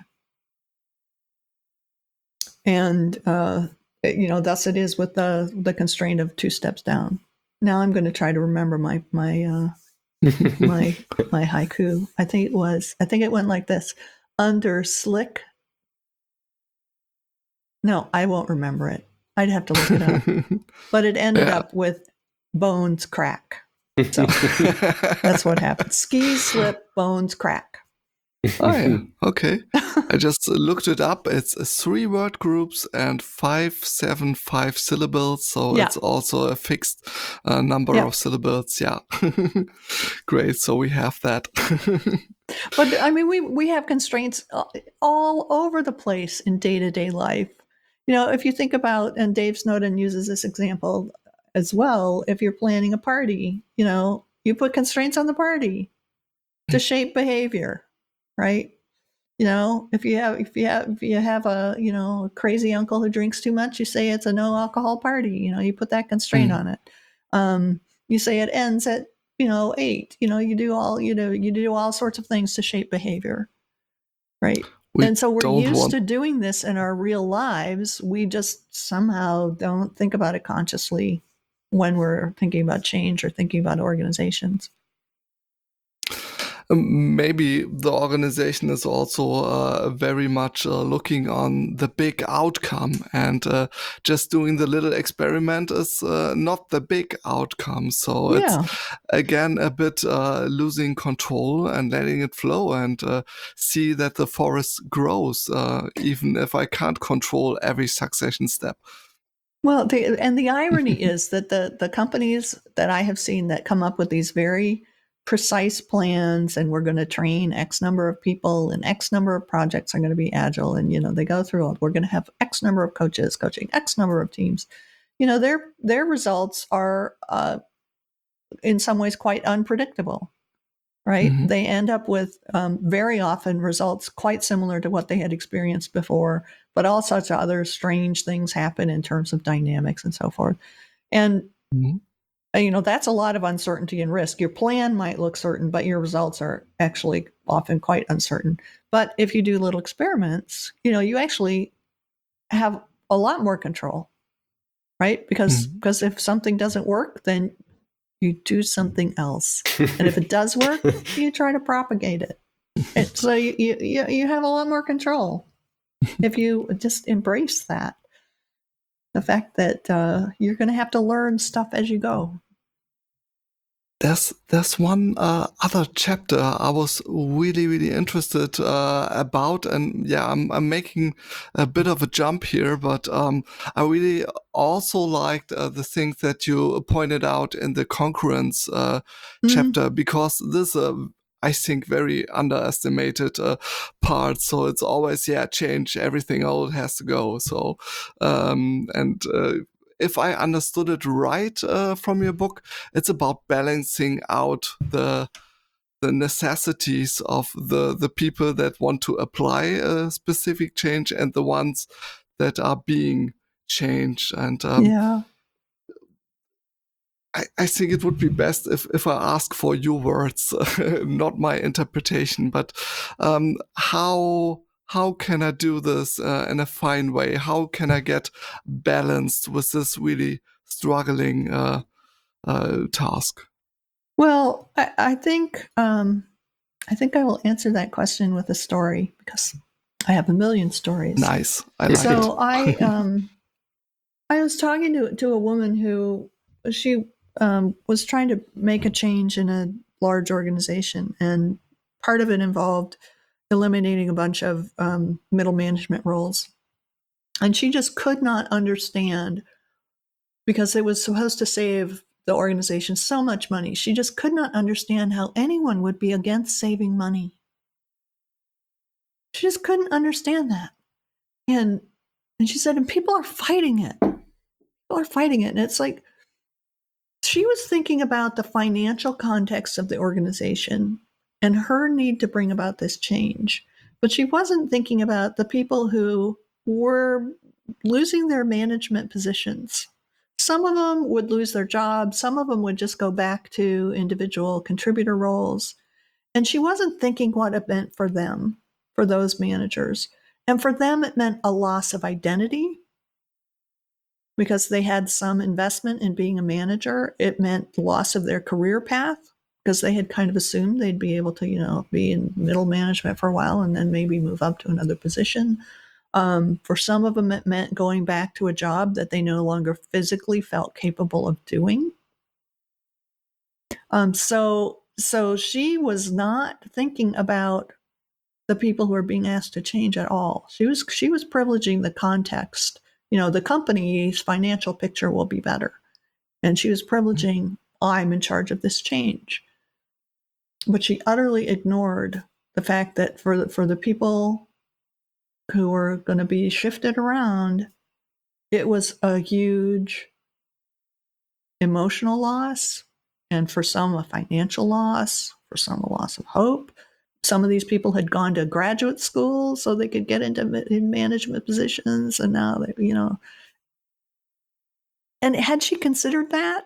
And, uh, you know, thus it is with the, the constraint of two steps down. Now I'm going to try to remember my, my, uh, my, my haiku. I think it was, I think it went like this: under slick. No, I won't remember it. I'd have to look it up. But it ended Yeah. up with bones crack. So that's what happened. Skis slip, bones crack. Oh yeah, okay. I just looked it up. It's uh, three word groups and five, seven, five syllables. So Yeah. it's also a fixed uh, number Yeah. of syllables. Yeah, great. So we have that. But I mean, we we have constraints all over the place in day to day life. You know, if you think about, and Dave Snowden uses this example as well. If you're planning a party, you know, you put constraints on the party to shape behavior, right? You know, if you have if you have if you have a you know a crazy uncle who drinks too much, you say it's a no alcohol party. You know, you put that constraint Mm. on it. Um, you say it ends at you know eight. You know, you do all you know you do all sorts of things to shape behavior, right? We and so we're don't used want- to doing this in our real lives. We just somehow don't think about it consciously when we're thinking about change or thinking about organizations. Um, maybe the organization is also uh, very much uh, looking on the big outcome, and uh, just doing the little experiment is uh, not the big outcome. So Yeah. it's again a bit uh, losing control and letting it flow, and uh, see that the forest grows, uh, even if I can't control every succession step. Well, the, and the irony is that the the companies that I have seen that come up with these very precise plans, and we're going to train X number of people, and X number of projects are going to be agile, and you know they go through all. We're going to have X number of coaches coaching X number of teams. You know their their results are uh, in some ways quite unpredictable, right? Mhm. They end up with um, very often results quite similar to what they had experienced before, but all sorts of other strange things happen in terms of dynamics and so forth. And, Mhm. uh, you know, that's a lot of uncertainty and risk. Your plan might look certain, but your results are actually often quite uncertain. But if you do little experiments, you know, you actually have a lot more control, right? Because Mhm. because if something doesn't work, then you do something else. And if it does work, you try to propagate it. And so you, you you have a lot more control if you just embrace that. The fact that uh, you're going to have to learn stuff as you go. There's there's one uh, other chapter I was really really interested uh, about, and yeah, I'm I'm making a bit of a jump here, but um, I really also liked uh, the things that you pointed out in the concurrence uh, Mhm. chapter, because this is a, I think, very underestimated uh, part. So it's always, yeah, change, everything old has to go. So um, and uh, if I understood it right uh, from your book, it's about balancing out the the necessities of the the people that want to apply a specific change and the ones that are being changed. And um, Yeah. I, I think it would be best if, if I ask for your words, not my interpretation. But um, how how can I do this uh, in a fine way? How can I get balanced with this really struggling uh, uh, task? Well, I, I think um, I think I will answer that question with a story because I have a million stories. Nice, I like so it. I um, I was talking to to a woman who she um, was trying to make a change in a large organization, and part of it involved eliminating a bunch of um, middle management roles, and she just could not understand because it was supposed to save the organization so much money. She just could not understand how anyone would be against saving money. She just couldn't understand that. And and she said, and people are fighting it. People are fighting it. And it's like she was thinking about the financial context of the organization and her need to bring about this change. But she wasn't thinking about the people who were losing their management positions. Some of them would lose their jobs. Some of them would just go back to individual contributor roles. And she wasn't thinking what it meant for them, for those managers. And for them, it meant a loss of identity because they had some investment in being a manager. It meant loss of their career path because they had kind of assumed they'd be able to, you know, be in middle management for a while and then maybe move up to another position. Um, for some of them, it meant going back to a job that they no longer physically felt capable of doing. Um, so, so she was not thinking about the people who are being asked to change at all. She was she was privileging the context. You know, the company's financial picture will be better, and she was privileging, I'm in charge of this change. But she utterly ignored the fact that for the, for the people who were going to be shifted around, it was a huge emotional loss, and for some, a financial loss, for some, a loss of hope. Some of these people had gone to graduate school so they could get into in management positions, and now they, you know. And had she considered that?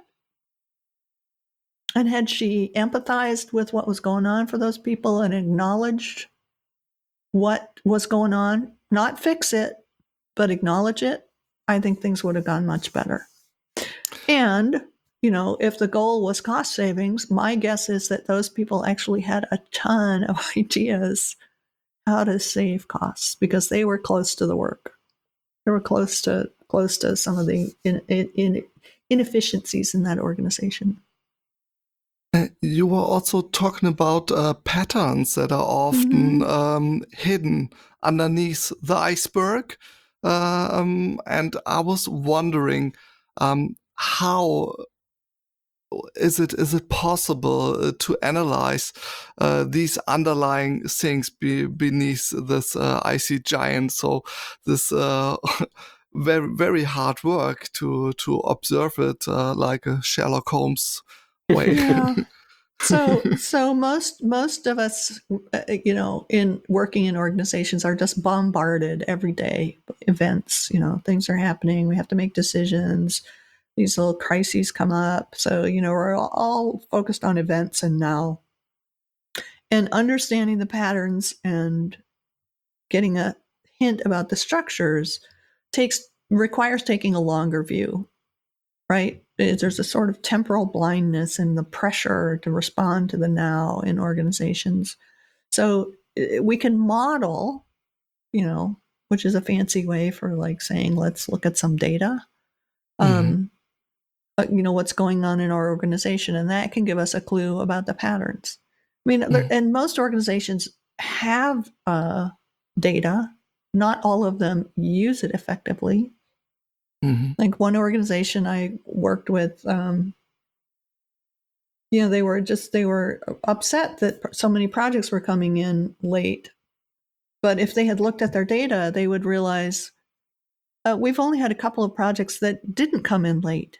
And had she empathized with what was going on for those people and acknowledged what was going on, not fix it, but acknowledge it, I think things would have gone much better. And, you know, if the goal was cost savings, my guess is that those people actually had a ton of ideas how to save costs because they were close to the work. They were close to close to some of the in, in, in inefficiencies in that organization. Uh, You were also talking about uh, patterns that are often Mhm. um, hidden underneath the iceberg. Uh, um, and I was wondering um, how is it is it possible uh, to analyze uh, these underlying things be, beneath this uh, icy giant? So this uh, very very hard work to to observe it uh, like a Sherlock Holmes way. Yeah. So, so most most of us, uh, you know, in working in organizations are just bombarded every day. Events, you know, things are happening. We have to make decisions. These little crises come up. So, you know, we're all, all focused on events and now, and understanding the patterns and getting a hint about the structures takes requires taking a longer view. Right? There's a sort of temporal blindness and the pressure to respond to the now in organizations. So we can model, you know, which is a fancy way for like saying, let's look at some data, um, mm-hmm. you know, what's going on in our organization. And that can give us a clue about the patterns. I mean, mm-hmm. and most organizations have uh, data. Not all of them use it effectively. Mm-hmm. Like one organization I worked with, um, you know, they were just, they were upset that so many projects were coming in late. But if they had looked at their data, they would realize uh, we've only had a couple of projects that didn't come in late.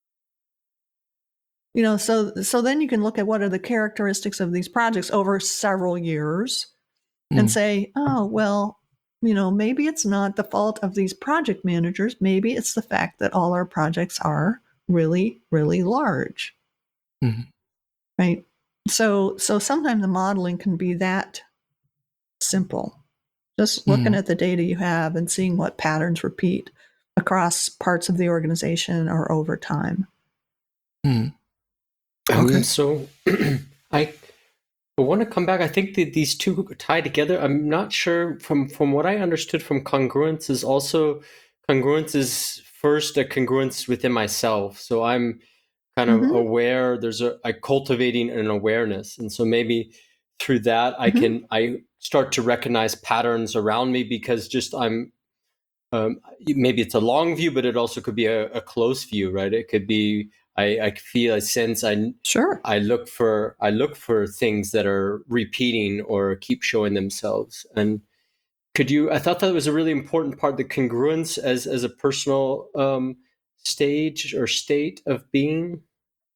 You know, so so then you can look at what are the characteristics of these projects over several years and Mm. say, oh, well, you know, maybe it's not the fault of these project managers. Maybe it's the fact that all our projects are really, really large. Mhm. Right? So so sometimes the modeling can be that simple. Just looking Mhm. at the data you have and seeing what patterns repeat across parts of the organization or over time. Mm. Um, Okay. so I want to come back. I think that these two tie together. I'm not sure from from what I understood from congruence is also congruence is first a congruence within myself. So I'm kind of Mhm. aware. There's a I cultivating an awareness, and so maybe through that I Mhm. can I start to recognize patterns around me because just I'm um, maybe it's a long view, but it also could be a, a close view, right? It could be I, I feel, I sense, I Sure. I look for I look for things that are repeating or keep showing themselves. And could you? I thought that was a really important part, the congruence as as a personal um, stage or state of being.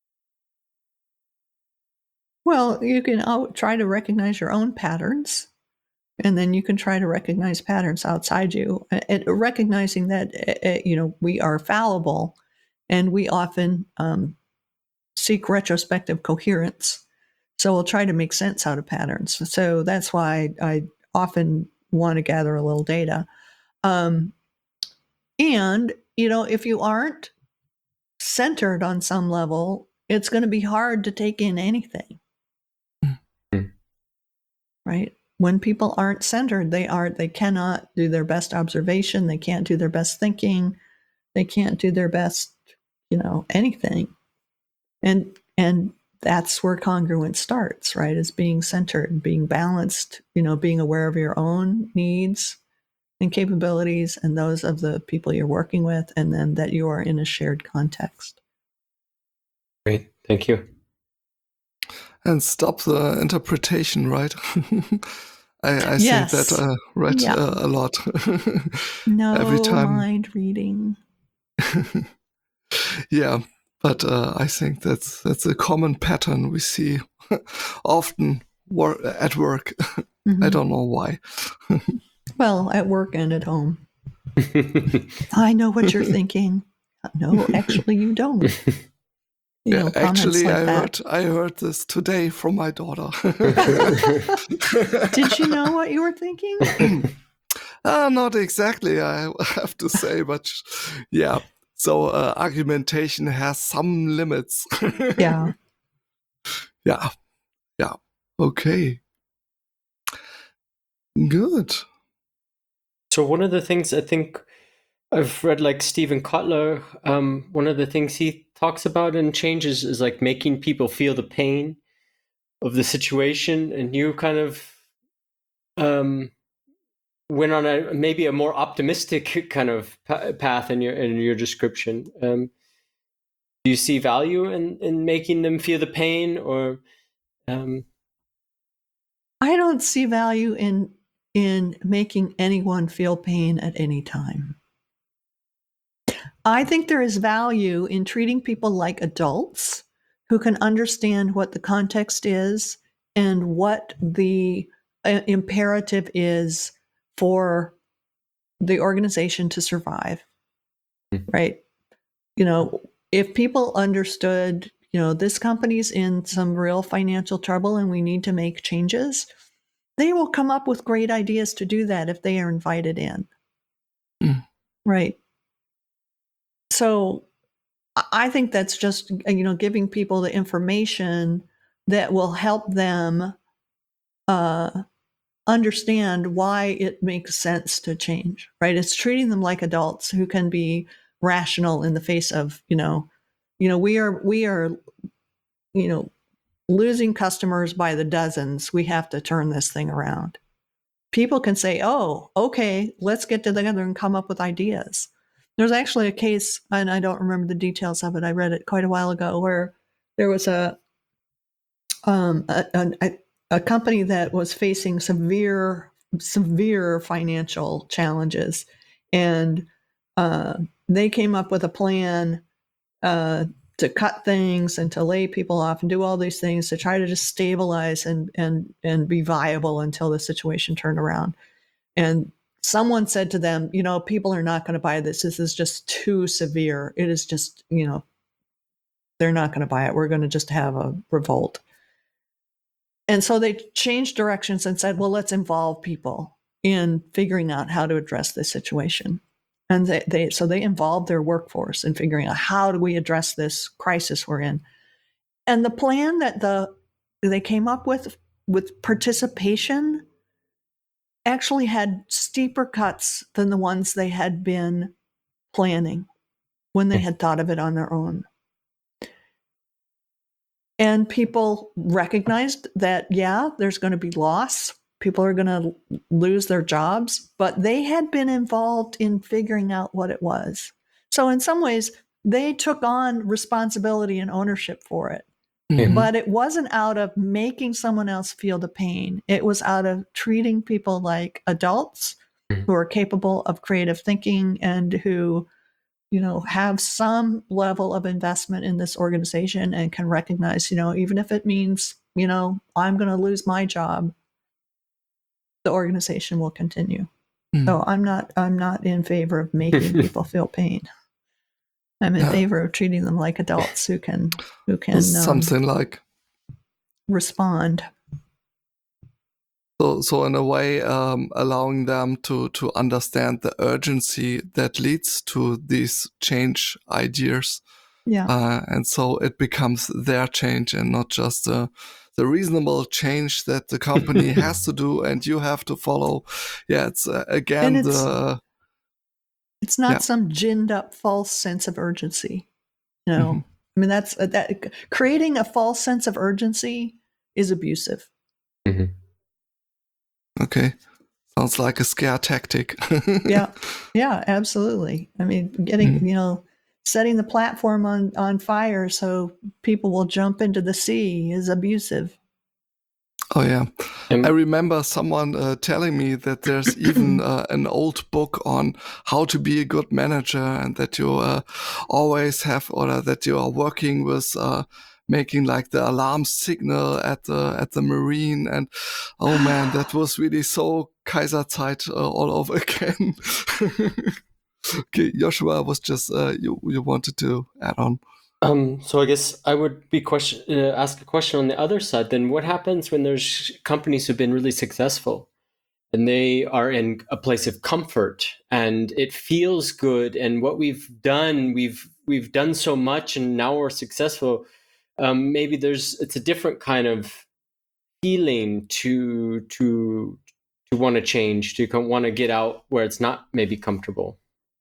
Well, you can al- try to recognize your own patterns, and then you can try to recognize patterns outside you, a- and recognizing that uh, uh, you know we are fallible, and we often um, seek retrospective coherence. So we'll try to make sense out of patterns. So that's why I often want to gather a little data. Um, and you know, if you aren't centered on some level, it's going to be hard to take in anything. Mm. Right? When people aren't centered, they aren't, they cannot do their best observation, they can't do their best thinking, they can't do their best, you know, anything. And and that's where congruence starts, right? Is being centered, being balanced, you know, being aware of your own needs and capabilities and those of the people you're working with, and then that you are in a shared context. Great, thank you. And stop the interpretation, right? I, I think that Yes. I read Yeah. uh, a lot every No time. mind reading. Yeah, but uh, I think that's that's a common pattern we see often wor- at work. Mhm. I don't know why. Well, at work and at home. I know what you're thinking. No, actually, you don't. You Yeah, know, comments actually, like I that. heard I heard this today from my daughter. Did she know what you were thinking? Uh, not exactly, I have to say, but yeah. So uh, argumentation has some limits. Yeah. Yeah, yeah. Okay, good. So one of the things I think I've read, like Stephen Kotler, um, one of the things he talks about in changes is like making people feel the pain of the situation, and you kind of um, went on a maybe a more optimistic kind of pa- path in your in your description. Um, do you see value in in making them feel the pain, or um, I don't see value in in making anyone feel pain at any time. I think there is value in treating people like adults who can understand what the context is and what the uh, imperative is for the organization to survive, right? You know, if people understood, you know, this company's in some real financial trouble and we need to make changes, they will come up with great ideas to do that if they are invited in. Mm. Right. So I think that's just, you know, giving people the information that will help them uh, understand why it makes sense to change, right? It's treating them like adults who can be rational in the face of, you know, you know, we are, we are, you know, losing customers by the dozens. We have to turn this thing around. People can say, oh, okay, let's get together and come up with ideas. There's actually a case, and I don't remember the details of it. I read it quite a while ago, where there was a um, a, a, a company that was facing severe severe financial challenges, and uh, they came up with a plan uh, to cut things and to lay people off and do all these things to try to just stabilize and and and be viable until the situation turned around. And someone said to them, you know, people are not going to buy this. This is just too severe. It is just, you know, they're not going to buy it. We're going to just have a revolt. And so they changed directions and said, well, let's involve people in figuring out how to address this situation. And they, they so they involved their workforce in figuring out how do we address this crisis we're in. And the plan that the they came up with with participation actually had steeper cuts than the ones they had been planning when they had thought of it on their own. And people recognized that, yeah, there's going to be loss. People are going to lose their jobs, but they had been involved in figuring out what it was. So in some ways, they took on responsibility and ownership for it. Mm-hmm. But it wasn't out of making someone else feel the pain. It was out of treating people like adults mm-hmm. who are capable of creative thinking and who, you know, have some level of investment in this organization and can recognize, you know, even if it means, you know, I'm going to lose my job, the organization will continue. Mm-hmm. So I'm not, I'm not in favor of making people feel pain. I'm in yeah. favor of treating them like adults who can, who can um, something like respond. So, so in a way, um, allowing them to to understand the urgency that leads to these change ideas. Yeah, uh, and so it becomes their change and not just the the reasonable change that the company has to do and you have to follow. Yeah, it's uh, again it's, the. It's not yeah. some ginned up false sense of urgency. You know, Mm-hmm. I mean, that's uh, that creating a false sense of urgency is abusive. Mm-hmm. Okay. Sounds like a scare tactic. yeah. Yeah, absolutely. I mean, getting, mm-hmm. you know, setting the platform on, on fire so people will jump into the sea is abusive. Oh, yeah. I remember someone uh, telling me that there's even uh, an old book on how to be a good manager and that you uh, always have, or that you are working with uh, making like the alarm signal at the at the marine. And oh man, that was really so Kaiserzeit uh, all over again. Okay, Joshua was just, uh, you, you wanted to add on. Um, so I guess I would be question uh, ask a question on the other side. Then what happens when there's companies who've been really successful and they are in a place of comfort and it feels good, and what we've done, we've we've done so much, and now we're successful. Um, maybe there's it's a different kind of feeling to to to want to change, to want to get out where it's not maybe comfortable.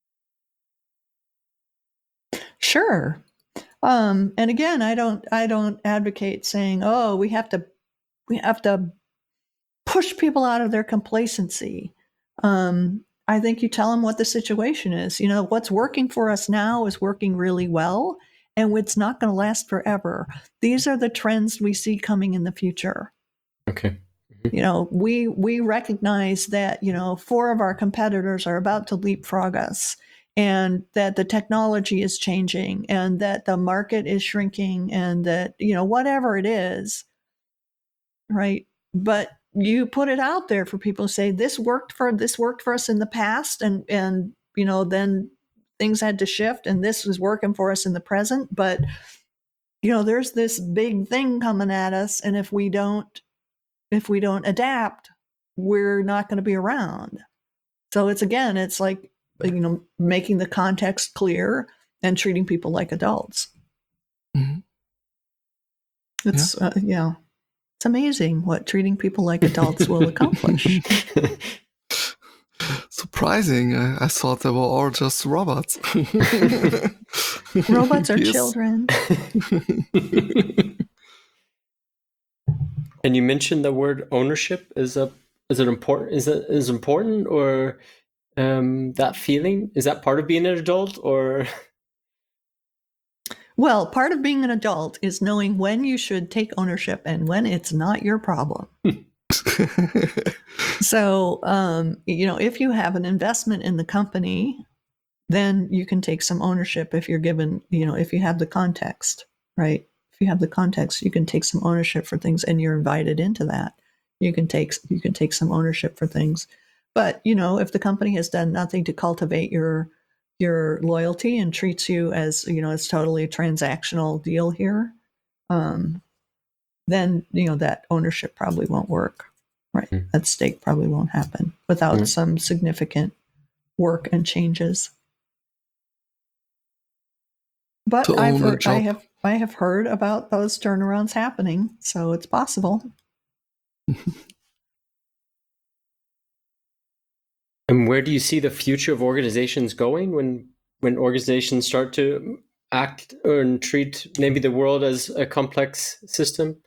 Sure. Um, and again, I don't, I don't advocate saying, oh, we have to, we have to push people out of their complacency. Um, I think you tell them what the situation is. You know, what's working for us now is working really well, and it's not going to last forever. These are the trends we see coming in the future. Okay. You know, we, we recognize that, you know, four of our competitors are about to leapfrog us, and that the technology is changing, and that the market is shrinking, and that, you know, whatever it is, right? But you put it out there for people to say, this worked for this worked for us in the past, and and you know, then things had to shift, and this is working for us in the present. But you know, there's this big thing coming at us, and if we don't if we don't adapt, we're not going to be around. So it's again, it's like, you know, making the context clear and treating people like adults. Mm-hmm. It's yeah. Uh, yeah, it's amazing what treating people like adults will accomplish. Surprising. I, I thought they were all just robots. Robots are Yes. children. And you mentioned the word ownership. Is a is it important? Is it is important, or um, that feeling, is that part of being an adult, or? Well, part of being an adult is knowing when you should take ownership and when it's not your problem. So, um, you know, if you have an investment in the company, then you can take some ownership if you're given, you know, if you have the context, right? If you have the context, you can take some ownership for things, and you're invited into that. You can take you can take some ownership for things. But, you know, if the company has done nothing to cultivate your your loyalty and treats you as, you know, it's totally a transactional deal here, um, then, you know, that ownership probably won't work, right? Mm. That stake probably won't happen without Mm. some significant work and changes. But To I've own a heard, I job. have I have heard about those turnarounds happening, so it's possible. And where do you see the future of organizations going when when organizations start to act or treat maybe the world as a complex system?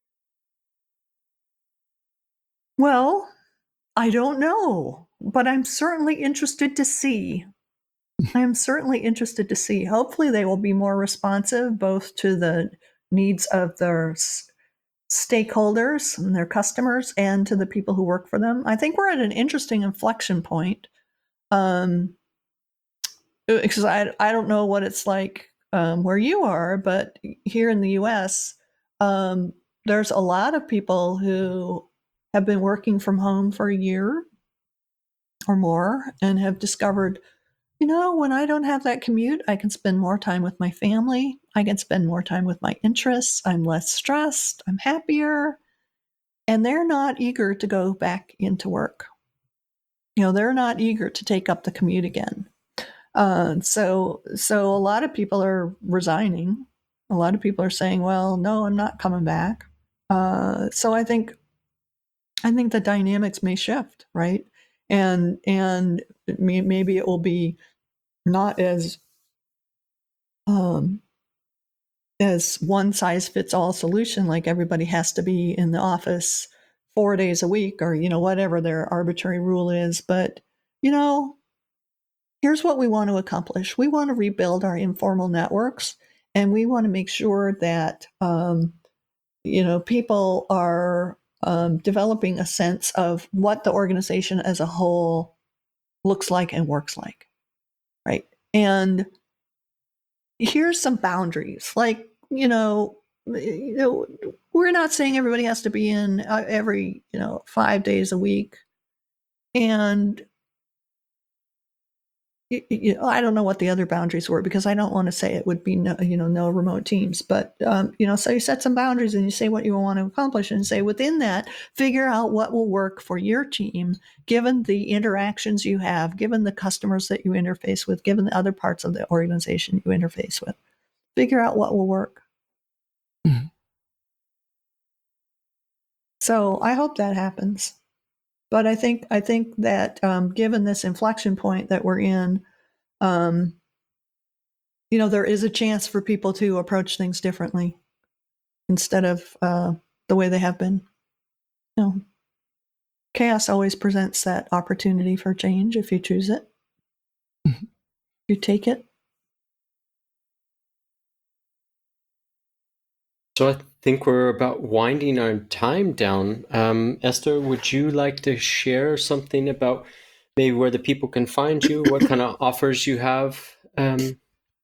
Well, I don't know, but I'm certainly interested to see. I am certainly interested to see. Hopefully, they will be more responsive both to the needs of their s- stakeholders and their customers and to the people who work for them. I think we're at an interesting inflection point. Um, because I, I don't know what it's like um, where you are, but here in the U S, um, there's a lot of people who have been working from home for a year or more and have discovered, you know, when I don't have that commute, I can spend more time with my family. I can spend more time with my interests. I'm less stressed. I'm happier. And they're not eager to go back into work. You know, they're not eager to take up the commute again. Uh, so, so a lot of people are resigning. A lot of people are saying, "Well, no, I'm not coming back." Uh, so I think, I think the dynamics may shift, right? And and may, maybe it will be not as um, as one size fits all solution, like everybody has to be in the office four days a week, or you know whatever their arbitrary rule is. But you know, here's what we want to accomplish. We want to rebuild our informal networks, and we want to make sure that um, you know people are um, developing a sense of what the organization as a whole looks like and works like, right? And here's some boundaries, like you know, you know, we're not saying everybody has to be in uh, every you know five days a week, and you know, I don't know what the other boundaries were because I don't want to say it would be no, you know, no remote teams. But um, you know, so you set some boundaries and you say what you want to accomplish, and say within that, figure out what will work for your team, given the interactions you have, given the customers that you interface with, given the other parts of the organization you interface with. Figure out what will work. Mhm. So I hope that happens. But I think I think that um, given this inflection point that we're in. Um, you know, there is a chance for people to approach things differently instead of uh, the way they have been. You know, chaos always presents that opportunity for change if you choose it. Mhm. You take it. So I think we're about winding our time down. Um, Esther, would you like to share something about maybe where the people can find you, what kind of offers you have? Um,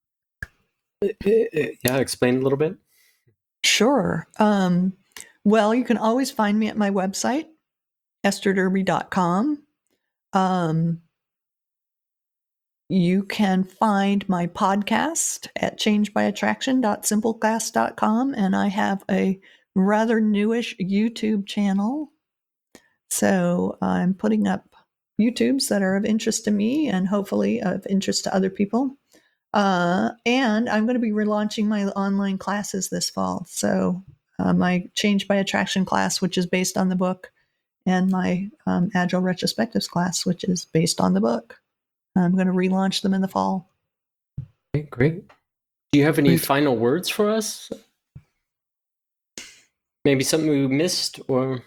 yeah, explain a little bit. Sure. Um, well, you can always find me at my website, esther derby dot com. Um, you can find my podcast at change by attraction dot simplecast dot com, and I have a rather newish YouTube channel. So I'm putting up YouTubes that are of interest to me and hopefully of interest to other people. Uh, and I'm going to be relaunching my online classes this fall. So uh, my Change by Attraction class, which is based on the book, and my um, Agile Retrospectives class, which is based on the book. I'm going to relaunch them in the fall. Okay, great. Do you have any Great. final words for us? Maybe something we missed or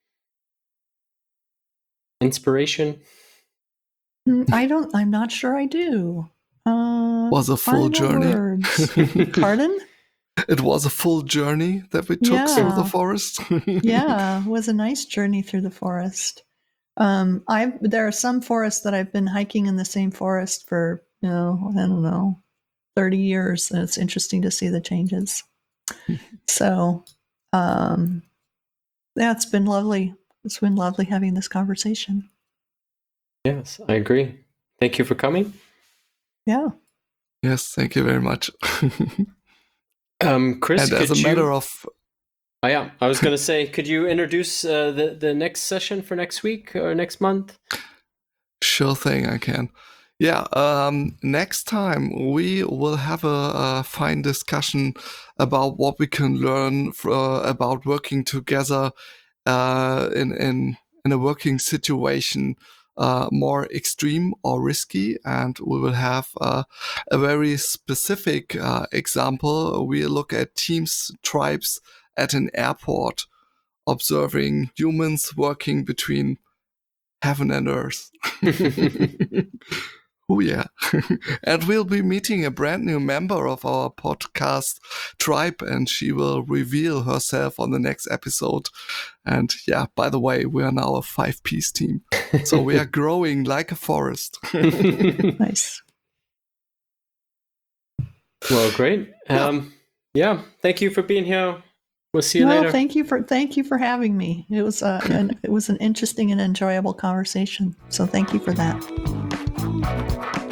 inspiration? Mm, I don't, I'm not sure I do. Uh, Was a full final journey. words. Pardon? It was a full journey that we took through the Yeah. forest. Yeah, it was a nice journey through the forest. Um, I there are some forests that I've been hiking in the same forest for you know, I don't know, thirty years, and it's interesting to see the changes. So, um, yeah, it's been lovely. It's been lovely having this conversation. Yes, I agree. Thank you for coming. Yeah. Yes, thank you very much. Um, Chris, and could as a you... matter of Oh yeah, I was going to say, could you introduce uh, the the next session for next week or next month? Sure thing, I can. Yeah, um, next time we will have a, a fine discussion about what we can learn for, uh, about working together uh, in in in a working situation, uh, more extreme or risky, and we will have uh, a very specific uh, example. We look at teams, tribes at an airport, observing humans working between heaven and earth. Oh yeah. And we'll be meeting a brand new member of our podcast tribe, and she will reveal herself on the next episode. And yeah, by the way, we are now a five-piece team. So we are growing like a forest. Nice. Well, great. Yeah. Um, yeah, thank you for being here. We'll see you Well, later. thank you for thank you for having me. It was uh, an, it was an interesting and enjoyable conversation. So thank you for that.